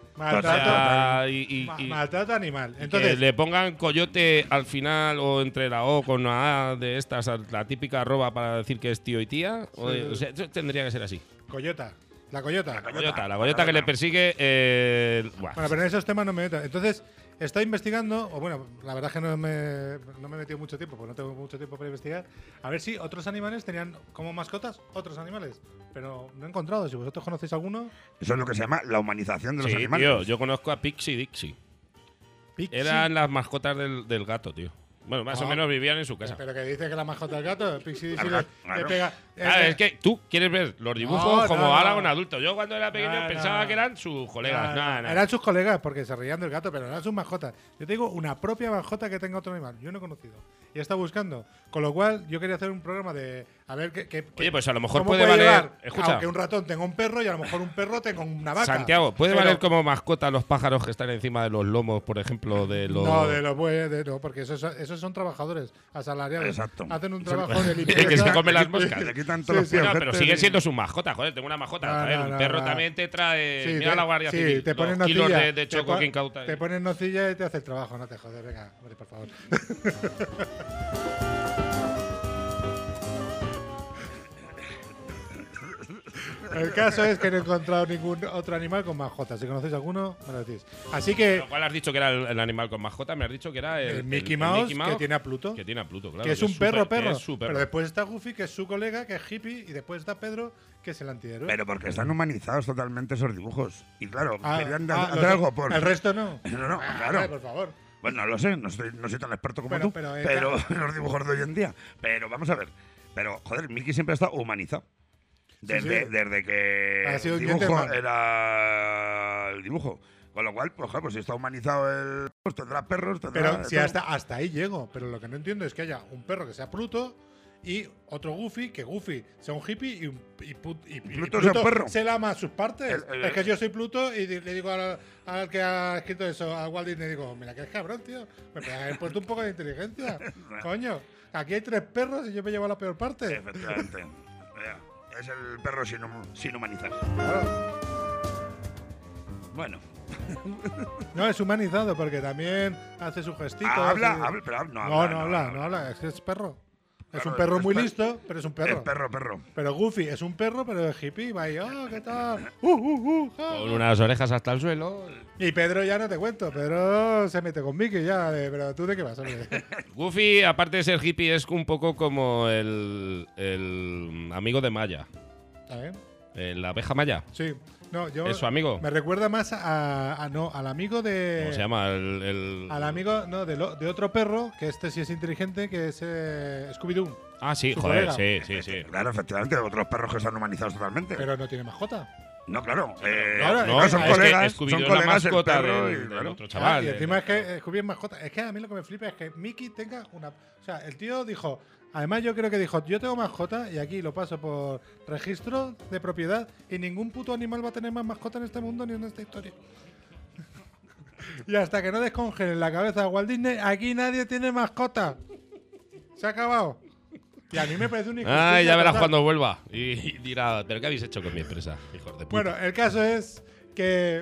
Maltrato animal. Entonces, que le pongan Coyote al final o entre la O con una A de estas, la típica arroba para decir que es tío y tía. Sí. O sea, eso tendría que ser así. Coyota. La coyota que le persigue. Bueno, pero en esos temas no me meto. Entonces, estoy investigando, o bueno, la verdad es que no me he metido mucho tiempo, porque no tengo mucho tiempo para investigar, a ver si otros animales tenían como mascotas otros animales. Pero no he encontrado. Si vosotros conocéis alguno. Eso es lo que se llama la humanización de los animales. Tío, yo conozco a Pixie y Dixie. Eran las mascotas del gato, tío. Bueno, más o menos vivían en su casa. Pero que dice que la mascota del gato, Pixie Dixie le pega. Es que tú quieres ver los dibujos como ahora un adulto. Yo cuando era pequeño pensaba que eran sus colegas. Eran sus colegas porque se reían del gato, pero no eran sus mascotas. Yo te digo una propia mascota que tenga otro animal. Yo no he conocido. Y he estado buscando. Con lo cual, yo quería hacer un programa de. A ver qué. Oye, pues a lo mejor puede valer. Llevar, escucha. Aunque un ratón tenga un perro y a lo mejor un perro tenga una vaca. Santiago, ¿puede valer como mascota los pájaros que están encima de los lomos, por ejemplo, de los. No, de los bueyes, no, porque eso esos son trabajadores asalariados. Exacto. Hacen un trabajo de limpieza. Que se come las moscas. Le quitan todos los Bueno, pies, pero gente, sigue y- siendo su mascota, joder, tengo una mascota. A ver, un perro también te trae. Sí, mira la Guardia Civil. Sí, te ponen 2 kilos nocilla. de choco que incauta. Te ponen nocilla y te hace el trabajo, no te jodes. Venga, hombre, por favor. El caso es que no he encontrado ningún otro animal con mascota. Si conocéis alguno, me lo decís. Así que. ¿Cuál has dicho que era el animal con mascota? Me has dicho que era el Mickey Mouse, que tiene a Pluto. Que tiene a Pluto, claro. Que es un perro. Que es su perro. Pero después está Goofy, que es su colega, que es hippie. Y después está Pedro, que es el antihéroe. Pero porque están humanizados totalmente esos dibujos. Y claro, querían hacer los- algo por. El resto no. No, Ah, claro. por favor. Bueno, no lo sé, no soy tan experto como Bueno, tú, pero, pero los dibujos de hoy en día. Pero vamos a ver. Pero, joder, Mickey siempre ha estado humanizado. Desde, sí. desde que Ha sido el un dibujo gentleman. era el dibujo. Con lo cual, pues, joder, pues si está humanizado el. Pues tendrá perros, tendrá. Pero si todo. hasta ahí llego. Pero lo que no entiendo es que haya un perro que sea Pluto y otro Goofy, que Goofy sea un hippie y Pluto sea un perro. se lama a sus partes. El- es que yo soy Pluto y le digo al que ha escrito eso, a Walt Disney, digo, mira que es cabrón, tío. Me podías haber puesto un poco de inteligencia. Coño, aquí hay 3 perros y yo me llevo la peor parte. Efectivamente. Vea, es el perro sin humanizar. Bueno. No, es humanizado porque también hace sus gestitos. Habla, y- habla, pero no habla. Es que es perro. Es Claro, un perro es muy per- listo, pero es un perro. Es perro. Pero Goofy es un perro, pero es hippie. Va ahí, ¿qué tal? Ja. Con unas orejas hasta el suelo. Y Pedro ya no te cuento. Pedro se mete con Mickey ya. Pero ¿tú de qué vas, hombre? Goofy, aparte de ser hippie, es un poco como el amigo de Maya. ¿Sabes? La abeja Maya. Sí. No, yo ¿Es su amigo? Me recuerda más al amigo de. ¿Cómo se llama? Al amigo, no, de otro perro, que este sí es inteligente, que es Scooby-Doo. Ah, sí, Su joder, colega. sí. Claro, efectivamente, otros perros que están humanizados totalmente. Pero no tiene mascota. No, claro. no, son es que colegas, Scooby-Doo son es la colegas el mascota perro del- y, del claro. otro chaval. Y encima es que Scooby es mascota. Es que a mí lo que me flipa es que Mickey tenga una. O sea, el tío dijo. Además, yo creo que dijo: yo tengo mascota y aquí lo paso por registro de propiedad y ningún puto animal va a tener más mascota en este mundo ni en esta historia. Y hasta que no descongelen la cabeza de Walt Disney, aquí nadie tiene mascota. Se ha acabado. Y a mí me parece un injusticia Ay, ya verás total. cuando vuelva. Y dirá, ¿pero qué habéis hecho con mi empresa, hijos de puta? Bueno, el caso es que.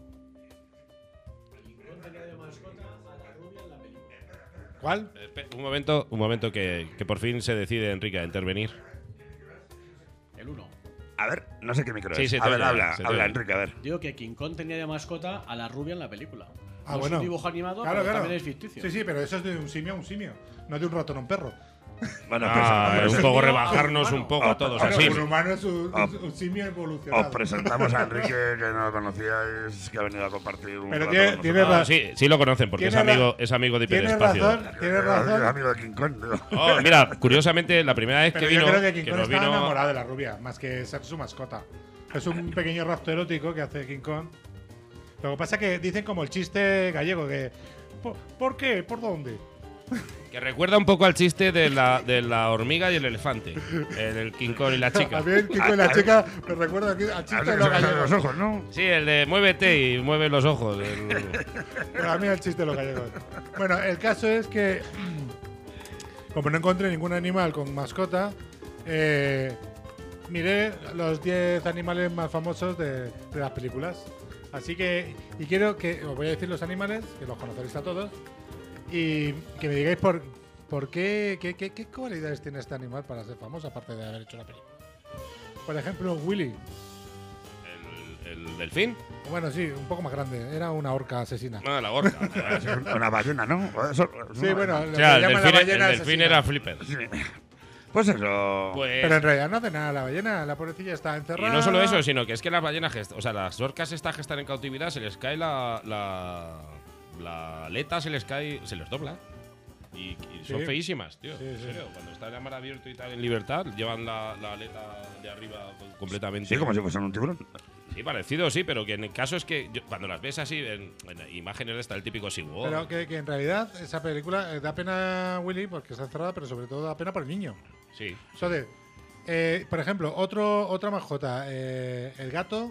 ¿Cuál? Un momento que por fin se decide Enrique a intervenir. El 1. A ver, no sé qué micro Sí, es. se te A ver, oye, habla, se te habla, oye. Enrique, a ver. Digo que King Kong tenía de mascota a la rubia en la película. Ah, No bueno. es un dibujo animado, Claro, pero claro. también es ficticio. Sí, sí, pero eso es de un simio a un simio. No de un ratón a un perro. Bueno, un poco rebajarnos un poco a todos así. Un humano es un simio evolucionado. Os presentamos a Enrique, que no lo conocíais, que ha venido a compartir un Pero rato tiene- con tiene nosotros. razón. Sí lo conocen porque es amigo de Tienes Hiperespacio. razón, tienes razón. Es amigo de King Kong. digo. Oh, mira, curiosamente, la primera vez Pero que yo vino. creo que King Kong nos está vino enamorado de la rubia, más que ser su mascota. Es un pequeño rapto erótico que hace King Kong. Lo que pasa es que dicen como el chiste gallego, que ¿por qué? ¿Por dónde? que recuerda un poco al chiste de la hormiga y el elefante. El King Kong y la chica. A mí el King Kong y la chica me recuerda aquí al chiste de los gallegos. los ojos, ¿no? Sí, el de muévete y mueve los ojos. Pero a mí el chiste de los gallegos. Bueno, el caso es que, como no encontré ningún animal con mascota, miré los 10 animales más famosos de las películas. Así que, y quiero que os voy a decir los animales, que los conoceréis a todos, y que me digáis por qué cualidades tiene este animal para ser famoso, aparte de haber hecho la película. Por ejemplo, Willy. ¿El delfín? Bueno, sí, un poco más grande. Era una orca asesina. No, la orca. Una ballena, ¿no? Sí, bueno, lo O sea, que llaman la ballena el delfín asesina. era Flipper. Pues eso. Pero en realidad no hace nada la ballena. La pobrecilla está Y encerrada. no solo eso, sino que es que las ballenas, o sea, las orcas estas que están en cautividad, se les cae la aleta, se les dobla. Y son Sí. feísimas, tío. Sí, en sí. serio. Cuando está el mar abierto y tal en libertad, llevan la aleta de arriba completamente. Sí, como si fuesen un tiburón. Sí, parecido, sí, pero que en el caso es que cuando las ves así, en imágenes de esta, el típico SeaWorld. Pero que en realidad esa película da pena a Willy porque está encerrada, pero sobre todo da pena por el niño. Sí. Entonces, por ejemplo, otra mascota, el gato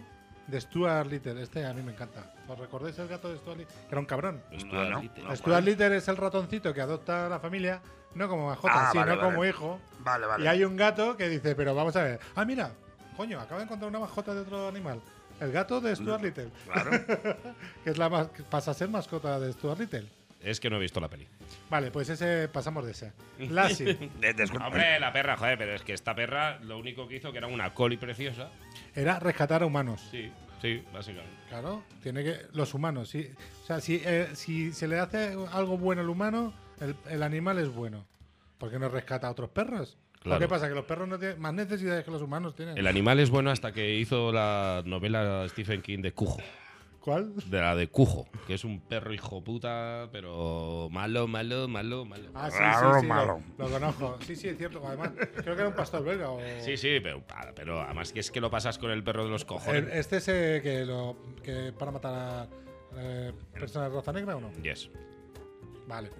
de Stuart Little. Este a mí me encanta. ¿Os recordáis el gato de Stuart Little? Que era un cabrón. Stuart Little es el ratoncito que adopta a la familia, no como mascota, sino como hijo. Vale, vale. Y hay un gato que dice, pero vamos a ver. Ah, mira, coño, acabo de encontrar una mascota de otro animal. El gato de Stuart Little. Claro. Que es que pasa a ser mascota de Stuart Little. Es que no he visto la peli. Vale, pues ese pasamos de ese. Lassie. Hombre, la perra, joder, pero es que esta perra lo único que hizo, que era una coli preciosa. Era rescatar a humanos. Sí, sí, básicamente. Claro, tiene que. Los humanos, sí. O sea, si se le hace algo bueno al humano, el animal es bueno. ¿Por qué no rescata a otros perros? Claro. ¿Qué pasa? Que los perros no tienen más necesidades que los humanos tienen. El animal es bueno hasta que hizo la novela Stephen King de Cujo. ¿Cuál? De la de Cujo, que es un perro hijo puta, pero malo. Ah, sí, malo. Lo conozco. Sí, es cierto. Además, creo que era un pastor belga. Sí, pero además que es que lo pasas con el perro de los cojones. Este es que para matar a personas de raza negra, ¿o no? Yes. Vale.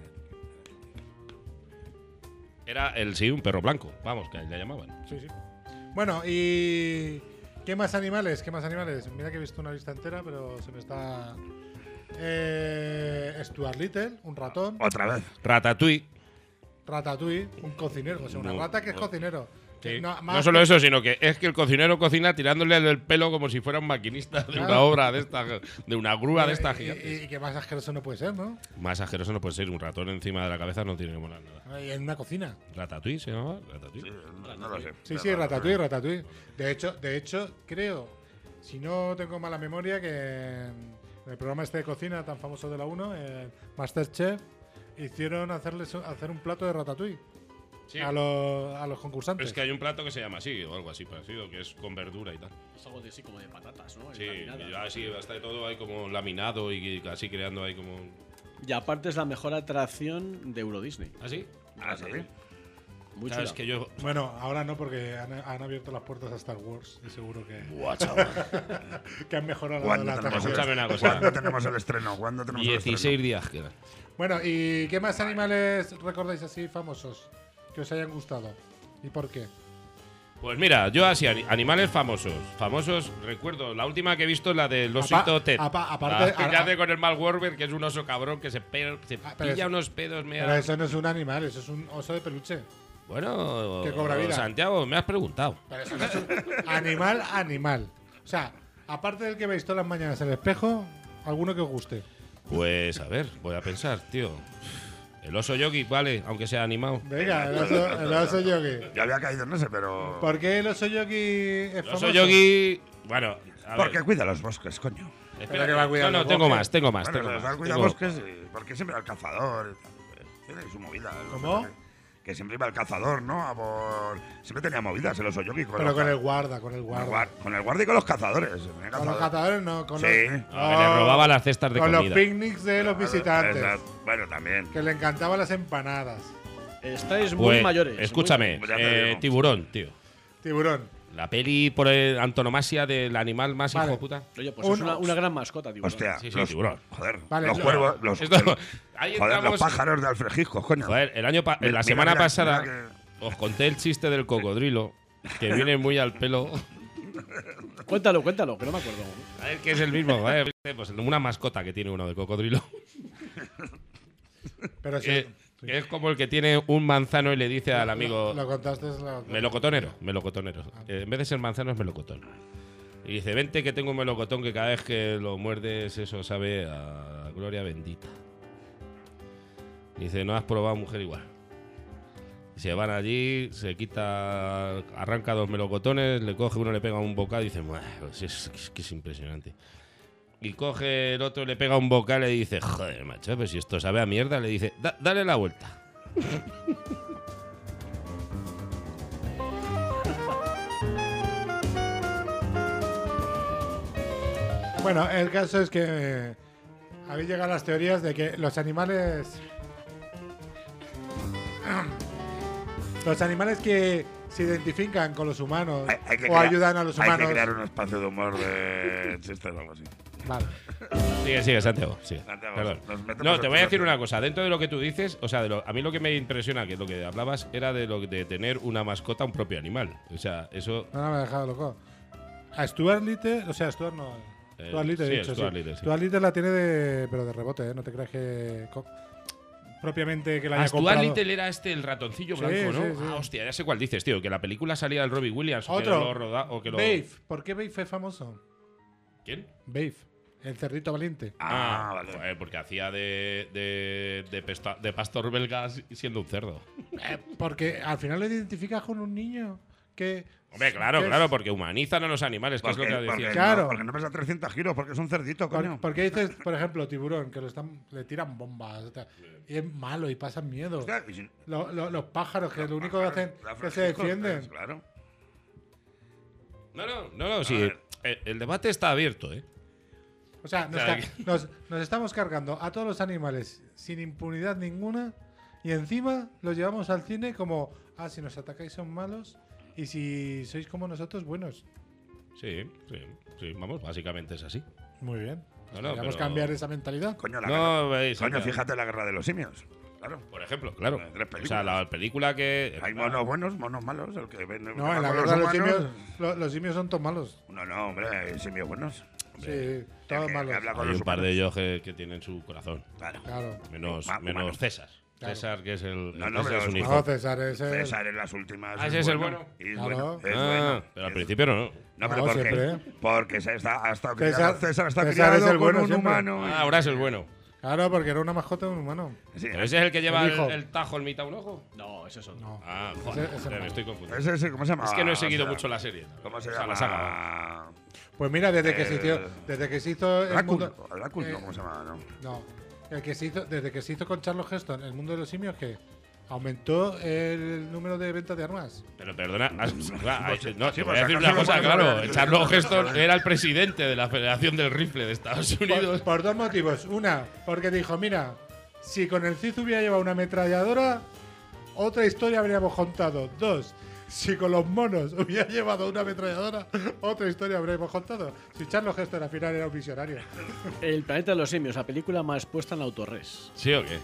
Era un perro blanco, vamos, que le llamaban. Sí. Bueno, y ¿qué más animales? Mira que he visto una lista entera, pero se me está... Stuart Little, un ratón. Otra vez. Ratatouille, un cocinero. O sea, una rata que es cocinero. Sí. No solo eso, sino que es que el cocinero cocina tirándole el pelo como si fuera un maquinista de una obra de esta, de una grúa de estas gigantes. Y que más asqueroso no puede ser, ¿no? Más asqueroso no puede ser. Un ratón encima de la cabeza no tiene que molar nada. Y en una cocina. ¿Ratatouille se llama? ¿Ratatouille? No lo sé. Sí, Ratatouille. De hecho, creo, si no tengo mala memoria, que en el programa este de cocina tan famoso de la 1, Masterchef, hicieron hacer un plato de Ratatouille. Sí. A los concursantes. Es que hay un plato que se llama así o algo así parecido, que es con verdura y tal. Es algo de así como de patatas, ¿no? Sí, y así hasta de todo hay como laminado y así creando ahí como... Y aparte es la mejor atracción de Euro Disney. ¿Ah, sí? Sí. Muy Sabes chula. que yo... Bueno, ahora no, porque han abierto las puertas a Star Wars y seguro que... Buah, chaval. que han mejorado ¿Cuándo la tenemos Escúchame una cosa. ¿Cuándo tenemos el estreno? 16 días quedan. Bueno, ¿y qué más animales recordáis así famosos que os hayan gustado? ¿Y por qué? Pues mira, yo así, animales famosos. Recuerdo, la última que he visto es la del osito Ted. Aparte, que hace con el Mark Wahlberg, que es un oso cabrón que se pilla unos pedos. Pero eso no es un animal, eso es un oso de peluche. Bueno, que cobra vida. Santiago, me has preguntado. Pero eso no es un animal. O sea, aparte del que veis todas las mañanas en el espejo, ¿alguno que os guste? Pues a ver, voy a pensar, tío. El oso yogi, vale, aunque sea animado. Venga, el oso yogi. Yo había caído en ese, pero... ¿Por qué el oso yogi es El famoso? oso yogi, bueno, a Porque ver. cuida los bosques, coño. Espera, que va a cuidar no, los tengo bosques. más, tengo más. Bueno, cuida bosques porque siempre va el cazador. Tiene su movida. ¿Cómo? Que siempre iba el cazador, ¿no? Siempre tenía movidas el oso yogi. Pero con el guarda. Con el guarda y con los cazadores. Con los cazadores no, con sí. los... le robaba las cestas de con comida. los picnics de los visitantes. Bueno, también. Que le encantaban las empanadas. Estáis muy Pues, mayores. escúchame, muy mayores. tiburón, tío. Tiburón. La peli por antonomasia del animal más hijo de puta. Oye, pues es una gran mascota, tiburón. Hostia, Sí, los tiburón. Joder, Vale, los no. cuervos, Ahí joder, entramos- los pájaros de Alfred Hitchcock, coño. Joder, la Mira, semana mira, pasada mira os conté el chiste del cocodrilo, que viene muy al pelo. Cuéntalo, que no me acuerdo. A ver, que es el mismo, ¿vale? Pues una mascota que tiene uno de cocodrilo. Pero sí. Que es como el que tiene un manzano y le dice al amigo... Lo contaste. Melocotonero. En vez de ser manzano es melocotón. Y dice, vente que tengo un melocotón que cada vez que lo muerdes eso sabe a gloria bendita. Y dice, no has probado mujer igual. Y se van allí, se quita, arranca 2 melocotones, le coge uno, le pega un bocado y dice, pues es que es impresionante. Y coge el otro, le pega un bocado y le dice, joder, macho, pues si esto sabe a mierda, le dice, dale la vuelta. Bueno, el caso es que habéis llegado a las teorías de que los animales que se identifican con los humanos o ayudan a los humanos. Hay que crear un espacio de humor de chistes o algo así. Vale. Sigue, Santiago. Sí. Santiago, Perdón. nos metemos No, en te voy a decir conversación. una cosa. Dentro de lo que tú dices, o sea, a mí lo que me impresiona, que lo que hablabas, era de tener una mascota, un propio animal. O sea, eso. No me ha dejado loco. A Stuart Little, o sea, Stuart no. Stuart Little, sí, de hecho, Stuart Little, sí. Stuart Little la tiene pero de rebote, no te creas que propiamente que la haya Stuart comprado. Little era el ratoncillo Sí, blanco, ¿no? sí, sí. Ah, hostia, ya sé cuál dices, tío. Que la película salía del Robbie Williams. Otro. Babe. ¿Por qué Babe fue famoso? ¿Quién? Babe, el cerdito valiente. Vale. Joder, porque hacía de pastor belga siendo un cerdo. Porque al final lo identificas con un niño que... Hombre, claro, porque humanizan a los animales, que es lo que decía. Claro. Porque no pesa 300 kilos, porque es un cerdito, coño. Porque dices, por ejemplo, tiburón, que le tiran bombas. Y es malo y pasan miedo. Hostia, y si- Los pájaros, que lo único que hacen es que se defienden. Claro. No, sí. El debate está abierto, ¿eh? O sea, O sea, nos estamos cargando a todos los animales sin impunidad ninguna y encima los llevamos al cine como, si nos atacáis son malos y si sois como nosotros, buenos. Sí, vamos, básicamente es así. Muy bien. Pero cambiar esa mentalidad. Coño, Coño, fíjate la guerra de los simios. Claro. Por ejemplo, claro. Tres O sea, la película que. Hay monos buenos, monos malos. El que ven, No, en la guerra de los simios, los simios son todos malos. No, hombre, hay simios buenos. Sí, todos malos. Hay un par de ellos que tienen su corazón. Claro. Menos Humanos. César. Claro. César, que es el. No, César es un hijo. No, César es el... César en las últimas. ¿Ese es el bueno? Y es Claro. bueno. Es bueno. Pero al principio no. No, pero ¿por qué? Porque ha estado criado. César está César criado es el bueno con un siempre. humano. Ahora es el bueno. Claro, porque era una mascota de un humano. ¿Pero ese es el que lleva hijo. el tajo en mitad de un ojo? No, ese es otro. No. Ah, joder, Ese me no. estoy confundiendo. Ese, ¿cómo se llama? Es que no he seguido O sea, mucho la serie. ¿Cómo se O sea, llama? la saga. Pues mira, desde que se hizo el Drácula. mundo... Drácula, ¿cómo se llama? No. Desde que se hizo con Charles Heston, el mundo de los simios, que aumentó el número de ventas de armas. Pero perdona, te voy a decir sacarse una los cosa, manos claro. de- Charles Heston era el presidente de la Federación del Rifle de Estados Unidos. Por dos motivos. Una, porque dijo, mira, si con el CID hubiera llevado una ametralladora, otra historia habríamos contado. Dos, si con los monos hubiera llevado una ametralladora, otra historia habríamos contado. Si Charles Heston al final era un visionario. El planeta de los simios, la película más puesta en autores. ¿Sí o qué?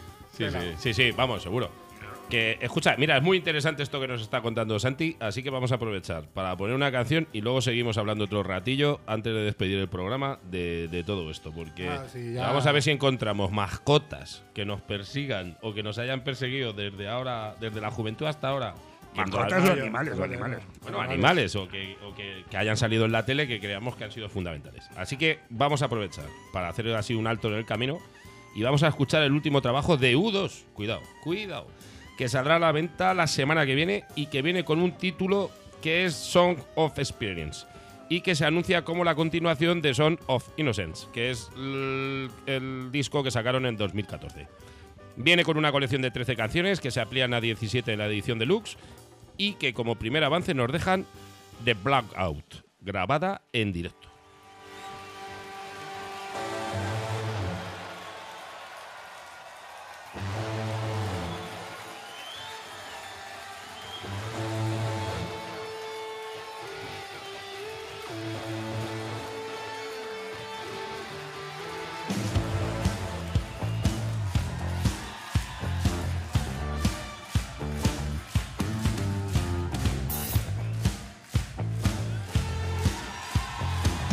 Sí, vamos, seguro. Que, escucha, mira, es muy interesante esto que nos está contando Santi, así que vamos a aprovechar para poner una canción y luego seguimos hablando otro ratillo antes de despedir el programa de todo esto, porque sí, ya. vamos a ver si encontramos mascotas que nos persigan o que nos hayan perseguido desde ahora, desde la juventud hasta ahora. Mascotas o animales, Bueno, animales o que hayan salido en la tele que creamos que han sido fundamentales. Así que vamos a aprovechar para hacer así un alto en el camino y vamos a escuchar el último trabajo de U2. Cuidado. Que saldrá a la venta la semana que viene y que viene con un título que es Song of Experience y que se anuncia como la continuación de Song of Innocence, que es el disco que sacaron en 2014. Viene con una colección de 13 canciones que se amplían a 17 en la edición deluxe y que como primer avance nos dejan The Blackout, grabada en directo. I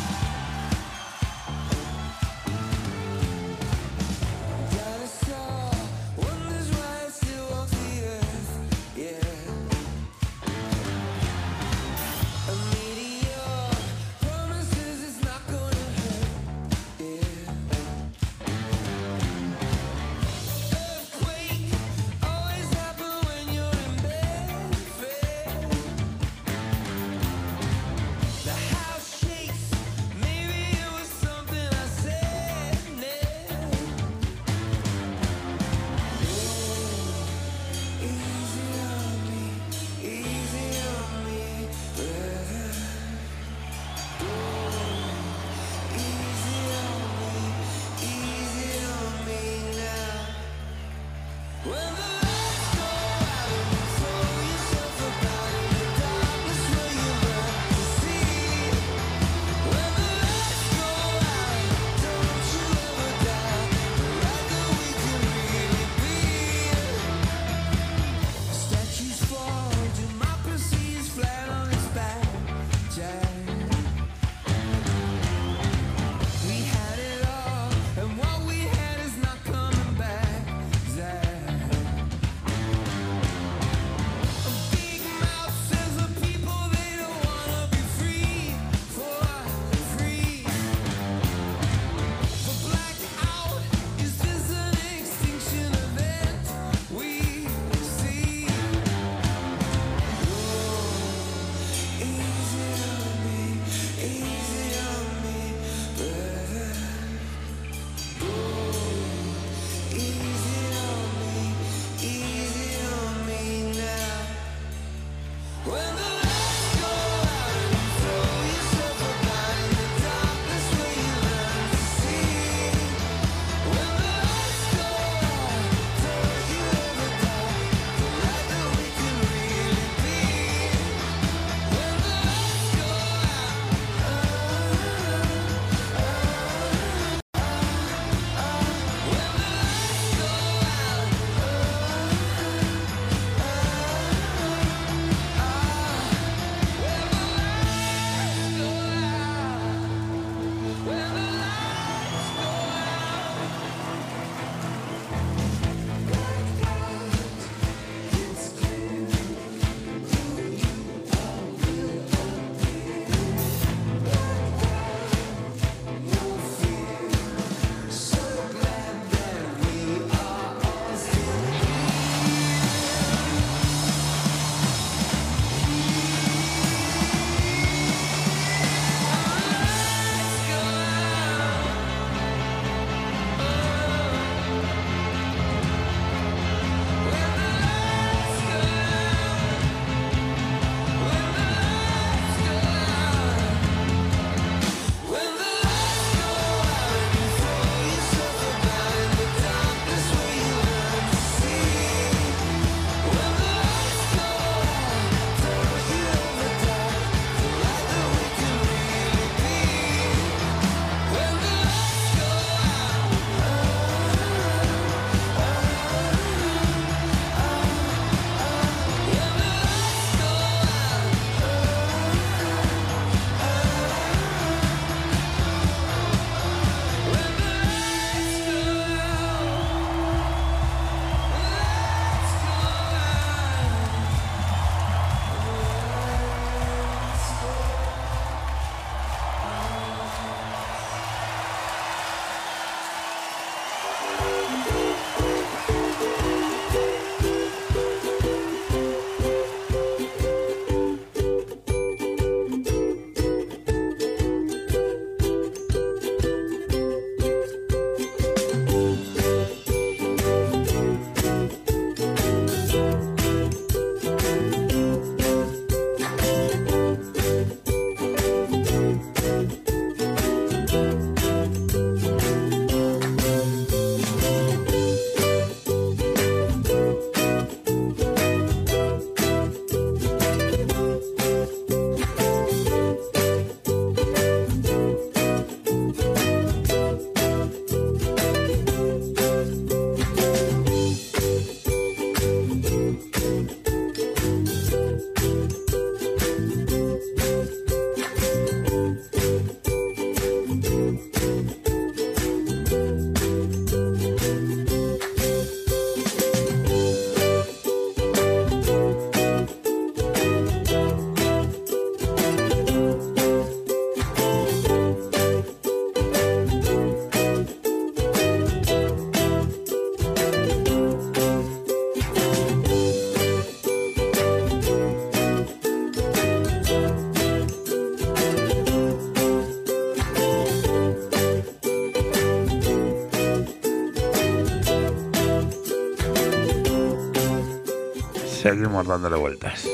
Seguimos dándole vueltas.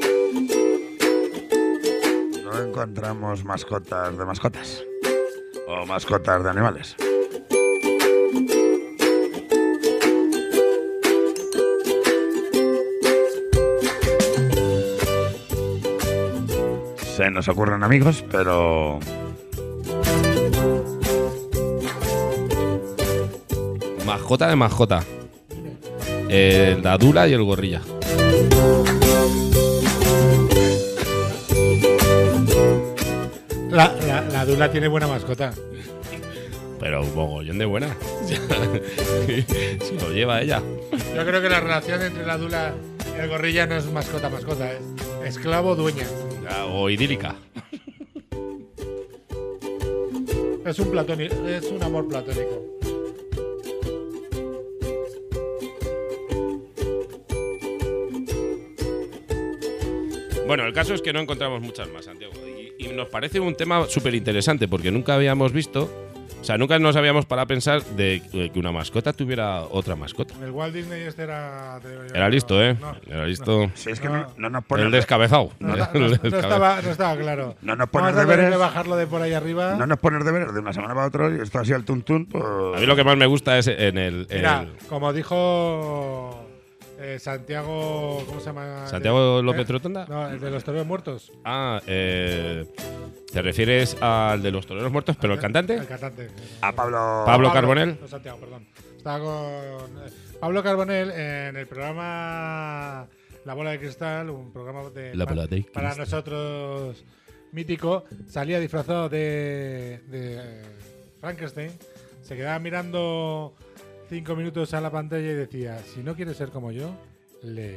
No encontramos mascotas de mascotas. O mascotas de animales. Se nos ocurren amigos, pero... Mascota de mascota. La dula y el gorrilla. La dula tiene buena mascota. Pero un mogollón de buena. Si lo lleva ella. Yo creo que la relación entre la dula y el gorrilla no es mascota, es esclavo-dueña. O idílica. Es un amor platónico. Bueno, el caso es que no encontramos muchas más, Santiago. Y nos parece un tema súper interesante porque nunca habíamos visto, o sea, nunca nos habíamos parado a pensar de que una mascota tuviera otra mascota. El Walt Disney este era... Era listo, ¿eh? No, era listo. Si es que no nos pone... El descabezado. No estaba claro. No nos pones Vamos a tener deberes. que bajarlo de por ahí arriba. No nos pones deberes de una semana para otra y esto así al tuntún. Pues... A mí lo que más me gusta es en el... Mira, como dijo... Santiago, ¿cómo se llama? ¿Santiago López Rotonda? No, el de los toreros muertos. Ah, ¿te refieres al de los toreros muertos, pero el cantante? El cantante. A Pablo Carbonell. No, Santiago, perdón. Estaba con Pablo Carbonell en el programa La Bola de Cristal, un programa para nosotros mítico. Salía disfrazado de Frankenstein. Se quedaba mirando 5 minutos a la pantalla y decía: si no quieres ser como yo, lee.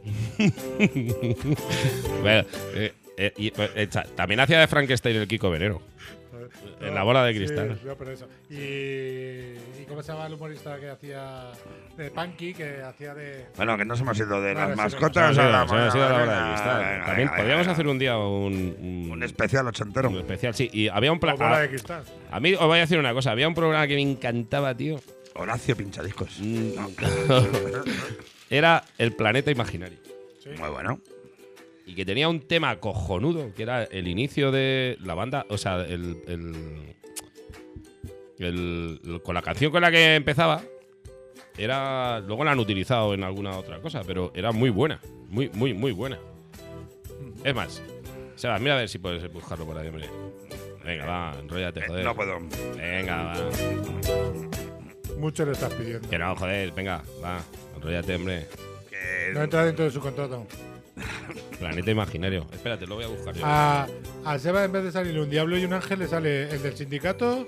Bueno, también hacía de Frankenstein el Kiko Venero. En La Bola de Cristal. Sí, no, pero eso. ¿Y cómo se llama el humorista que hacía de Punky, que hacía de... Bueno, que nos hemos ido de las sí, mascotas sí, a la La Bola de Cristal. También podríamos hacer un día un especial ochentero. Un especial, sí. Y había un plan. La Bola de Cristal. A mí os voy a decir una cosa. Había un programa que me encantaba, tío. Horacio Pinchadiscos. No. Era El Planeta Imaginario. Sí. Muy bueno. Y que tenía un tema cojonudo, que era el inicio de la banda, o sea, con la canción con la que empezaba, era luego la han utilizado en alguna otra cosa, pero era muy buena, muy buena. Es más, Sebas, mira a ver si puedes buscarlo por ahí, hombre. Venga, va, enróllate, joder. No puedo. Venga, va. Mucho le estás pidiendo. Que no, joder, venga, va, enróllate, hombre. No entra dentro de su contrato. Planeta Imaginario. Espérate, lo voy a buscar yo. A Seba, en vez de salirle un diablo y un ángel, le sale el del sindicato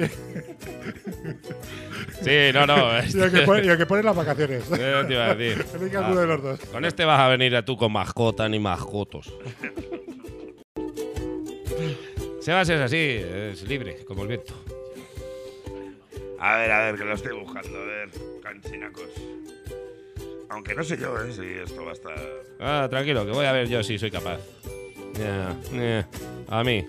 Sí, no. y el que pone las vacaciones. Te iba a decir. Elige alguno de los dos. Con este vas a venir a tú con mascota ni mascotos. Sebas es así, es libre, como el viento. A ver, que lo estoy buscando. A ver, canchinacos. Aunque no sé yo, si esto va a estar... Ah, tranquilo, que voy a ver yo si soy capaz. A mí.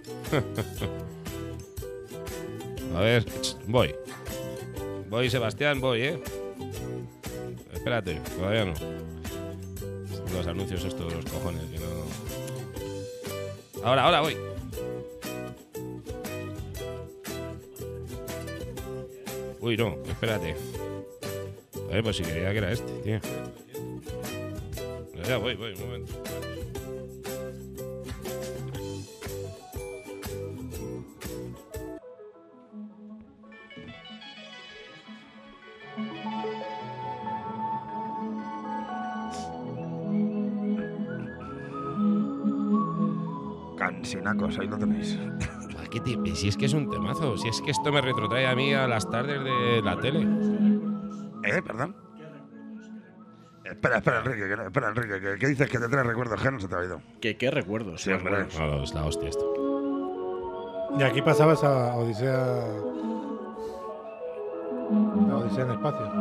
A ver, voy. Voy, Sebastián, voy, Espérate, todavía no. Los anuncios estos, los cojones, que no... Ahora voy. Uy, no, espérate. A ver, pues si creía que era este, tío. Ya voy, un momento. Cansinacos, ahí lo tenéis. Si es que es un temazo, si es que esto me retrotrae a mí a las tardes de la tele. Perdón. Espera, Enrique, ¿qué dices que te trae recuerdos? Que no se te ha ido. ¿Qué recuerdos? Sí, hombre. No, es la hostia esto. Y aquí pasabas a Odisea en espacio.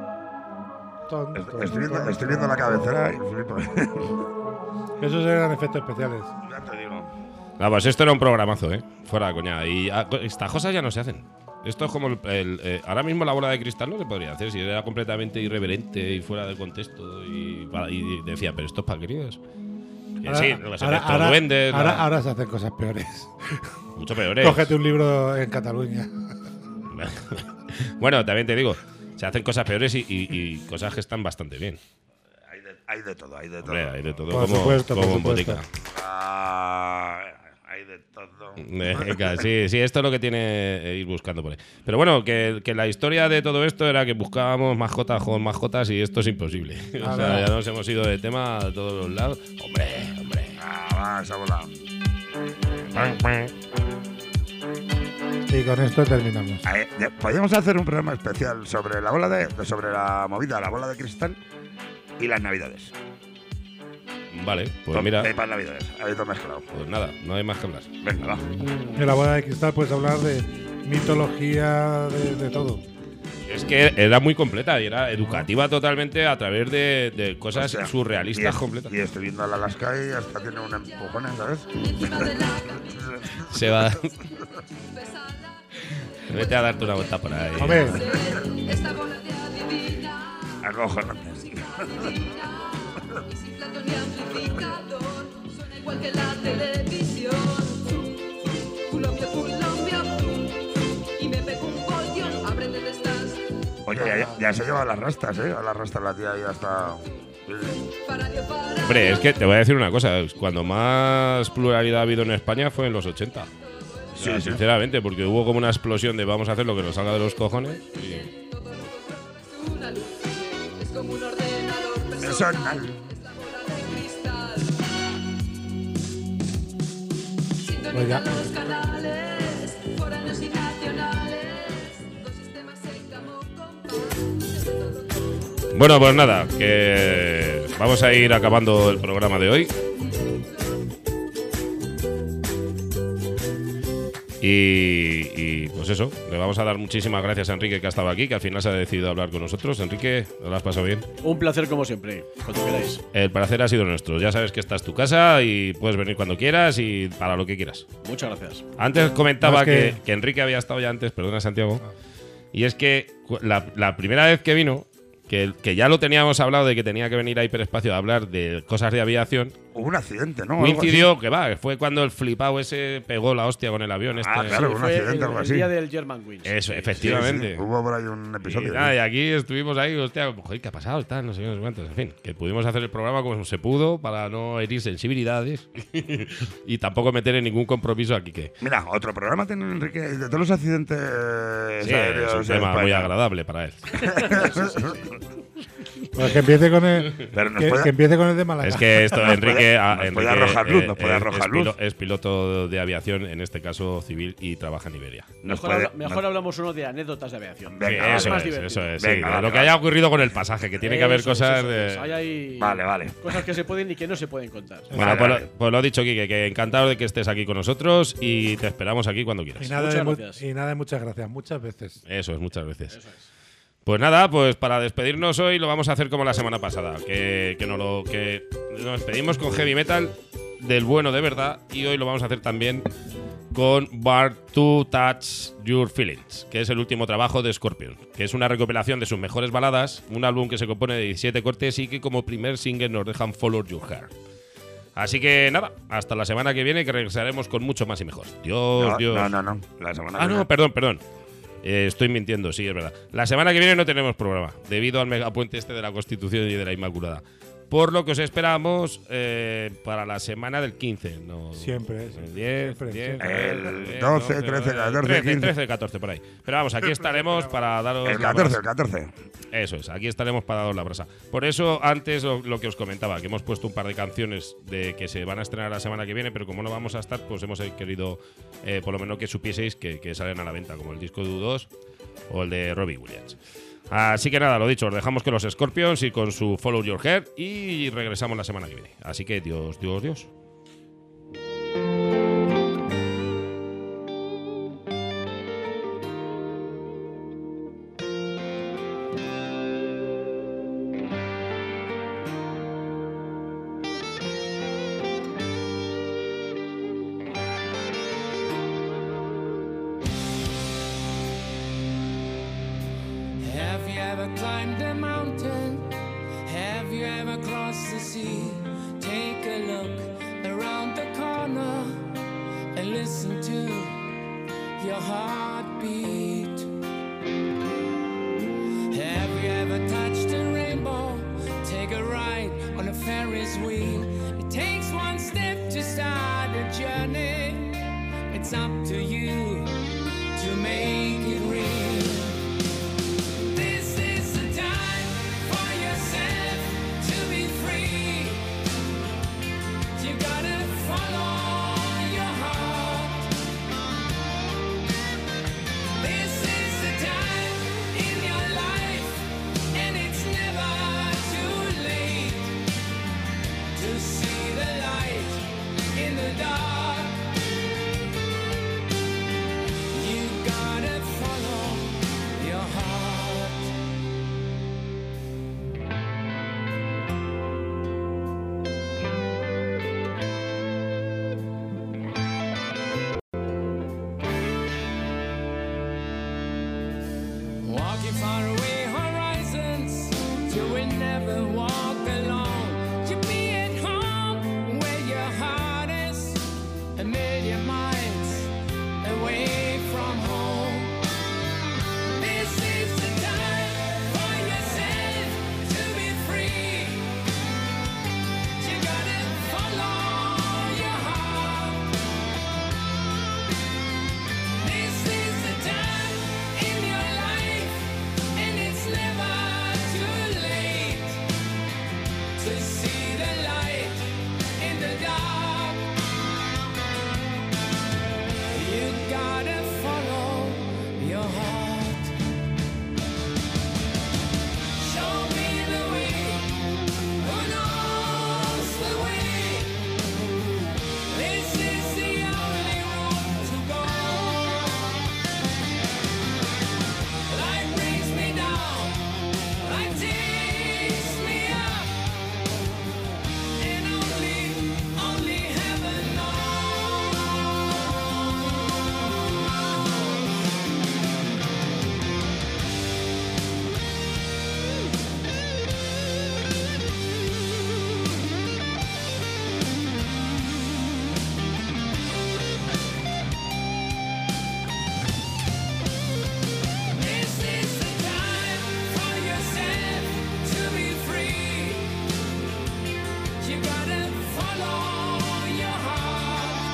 Estoy viendo la cabecera y flipo. Esos eran efectos especiales. Ya te digo. Pues esto era un programazo, fuera de coña. Y estas cosas ya no se hacen. Esto es como ahora mismo la bola de cristal no se podría hacer si era completamente irreverente y fuera de contexto y decía, pero esto es para queridos. Duendes. Ahora se hacen cosas peores. Mucho peores. Cógete un libro en Cataluña. Bueno, también te digo, se hacen cosas peores y cosas que están bastante bien. Hay de todo, hay de todo. Hombre, hay de todo. Por supuesto. En botica. Hay de todo. Venga, sí, esto es lo que tiene ir buscando por ahí. Pero bueno, que la historia de todo esto era que buscábamos mascotas con mascotas y esto es imposible. O sea, ya nos hemos ido de tema a todos los lados. Hombre. Va, esa bola. Y con esto terminamos. Podríamos hacer un programa especial sobre la movida, la bola de cristal y las navidades. Vale, pues mira. Para navidades, ahí todo mezclado. Pues nada, no hay más que hablar. Venga, va. En la bola de cristal puedes hablar de mitología, de todo. Es que era muy completa y era educativa totalmente a través de cosas surrealistas completas. Y estoy viendo al Alaska y hasta tiene un empujón, ¿sabes? Se va. Vete a darte una vuelta por ahí. Hombre. Acojonante. Oye, ya se lleva las rastas, ¿eh? A las rastas la tía ya está. Hombre, es que te voy a decir una cosa. Cuando más pluralidad ha habido en España fue en los 80. Sí, sinceramente, porque hubo como una explosión de vamos a hacer lo que nos salga de los cojones. Personal. Pues ya. Bueno, pues nada, que vamos a ir acabando el programa de hoy. Y pues eso, le vamos a dar muchísimas gracias a Enrique que ha estado aquí, que al final se ha decidido hablar con nosotros. Enrique, ¿lo has pasado bien? Un placer como siempre, cuando queráis. El placer ha sido nuestro. Ya sabes que esta es tu casa y puedes venir cuando quieras y para lo que quieras. Muchas gracias. Antes comentaba que Enrique había estado ya antes, perdona Santiago, y es que la primera vez que vino, que ya lo teníamos hablado de que tenía que venir a Hiperespacio a hablar de cosas de aviación. Hubo un accidente, ¿no? Coincidió que fue cuando el flipado ese pegó la hostia con el avión. Claro, un accidente, algo así. El día del Germanwings. Eso, efectivamente. Sí. Hubo por ahí un episodio. Y aquí estuvimos ahí, hostia, joder, ¿qué ha pasado? Tal, no sé cuántos. En fin, que pudimos hacer el programa como se pudo para no herir sensibilidades y tampoco meter en ningún compromiso aquí que. Mira, otro programa tiene Enrique de todos los accidentes aéreos. Es un tema muy agradable para él. Pues que empiece con el que empiece con el de Málaga. Es que esto Enrique puede arrojar luz, nos puede arrojar luz. Es piloto de aviación, en este caso civil, y trabaja en Iberia. Mejor hablamos uno de anécdotas de aviación. Venga, eso más es. Venga, Sí, lo que haya ocurrido con el pasaje, que tiene que haber cosas de. Hay Vale. cosas que se pueden y que no se pueden contar. Bueno, pues lo ha dicho Quique, que encantado de que estés aquí con nosotros y te esperamos aquí cuando quieras. Y nada, muchas gracias, muchas veces. Eso es, muchas veces. Eso es. Pues nada, pues para despedirnos hoy lo vamos a hacer como la semana pasada, que nos despedimos con heavy metal del bueno de verdad, y hoy lo vamos a hacer también con Bar to Touch Your Feelings, que es el último trabajo de Scorpion, que es una recopilación de sus mejores baladas, un álbum que se compone de 17 cortes y que como primer single nos dejan Follow Your Heart. Así que nada, hasta la semana que viene, que regresaremos con mucho más y mejor. Dios. No. La semana que viene. Perdón. Estoy mintiendo, sí, es verdad. La semana que viene no tenemos programa, debido al megapuente este de la Constitución y de la Inmaculada. Por lo que os esperamos para la semana del 15. No, siempre. El 10, el 12, 13, 14, 15. 13, 14, por ahí. Pero vamos, aquí estaremos para daros el 14. Eso es, aquí estaremos para daros la brasa. Por eso, antes lo que os comentaba, que hemos puesto un par de canciones que se van a estrenar la semana que viene, pero como no vamos a estar, pues hemos querido, por lo menos que supieseis que salen a la venta, como el disco de U2 o el de Robbie Williams. Así que nada, lo dicho, os dejamos con los Scorpions y con su Follow Your Heart y regresamos la semana que viene. Así que Dios. ever climbed a mountain? Have you ever crossed the sea? Take a look around the corner and listen to your heartbeat. Have you ever touched a rainbow? Take a ride on a Ferris wheel. It takes one step to start a journey. It's up to you to make it real. This is the time for yourself to be free. You gotta follow your heart. This is the time in your life, and it's never too late to see the light in the dark. You gotta follow your heart. Walking far away horizons, you will never walk alone. You be at home where your heart is, a million miles away from home. This is the time for yourself to be free. You gotta follow your heart. This is the time in your life, and it's never too late to see the light in the dark. You gotta follow your heart. Show me the way. Who knows the way? This is the only road to go. Life brings me down, life takes me up, and only heaven This is the time for yourself to be free. You gotta follow your heart.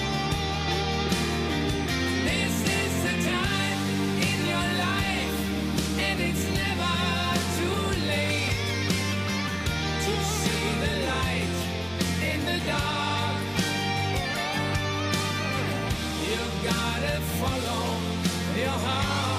This is the time in your life, and it's never too late to see the light in the dark. You gotta follow your heart.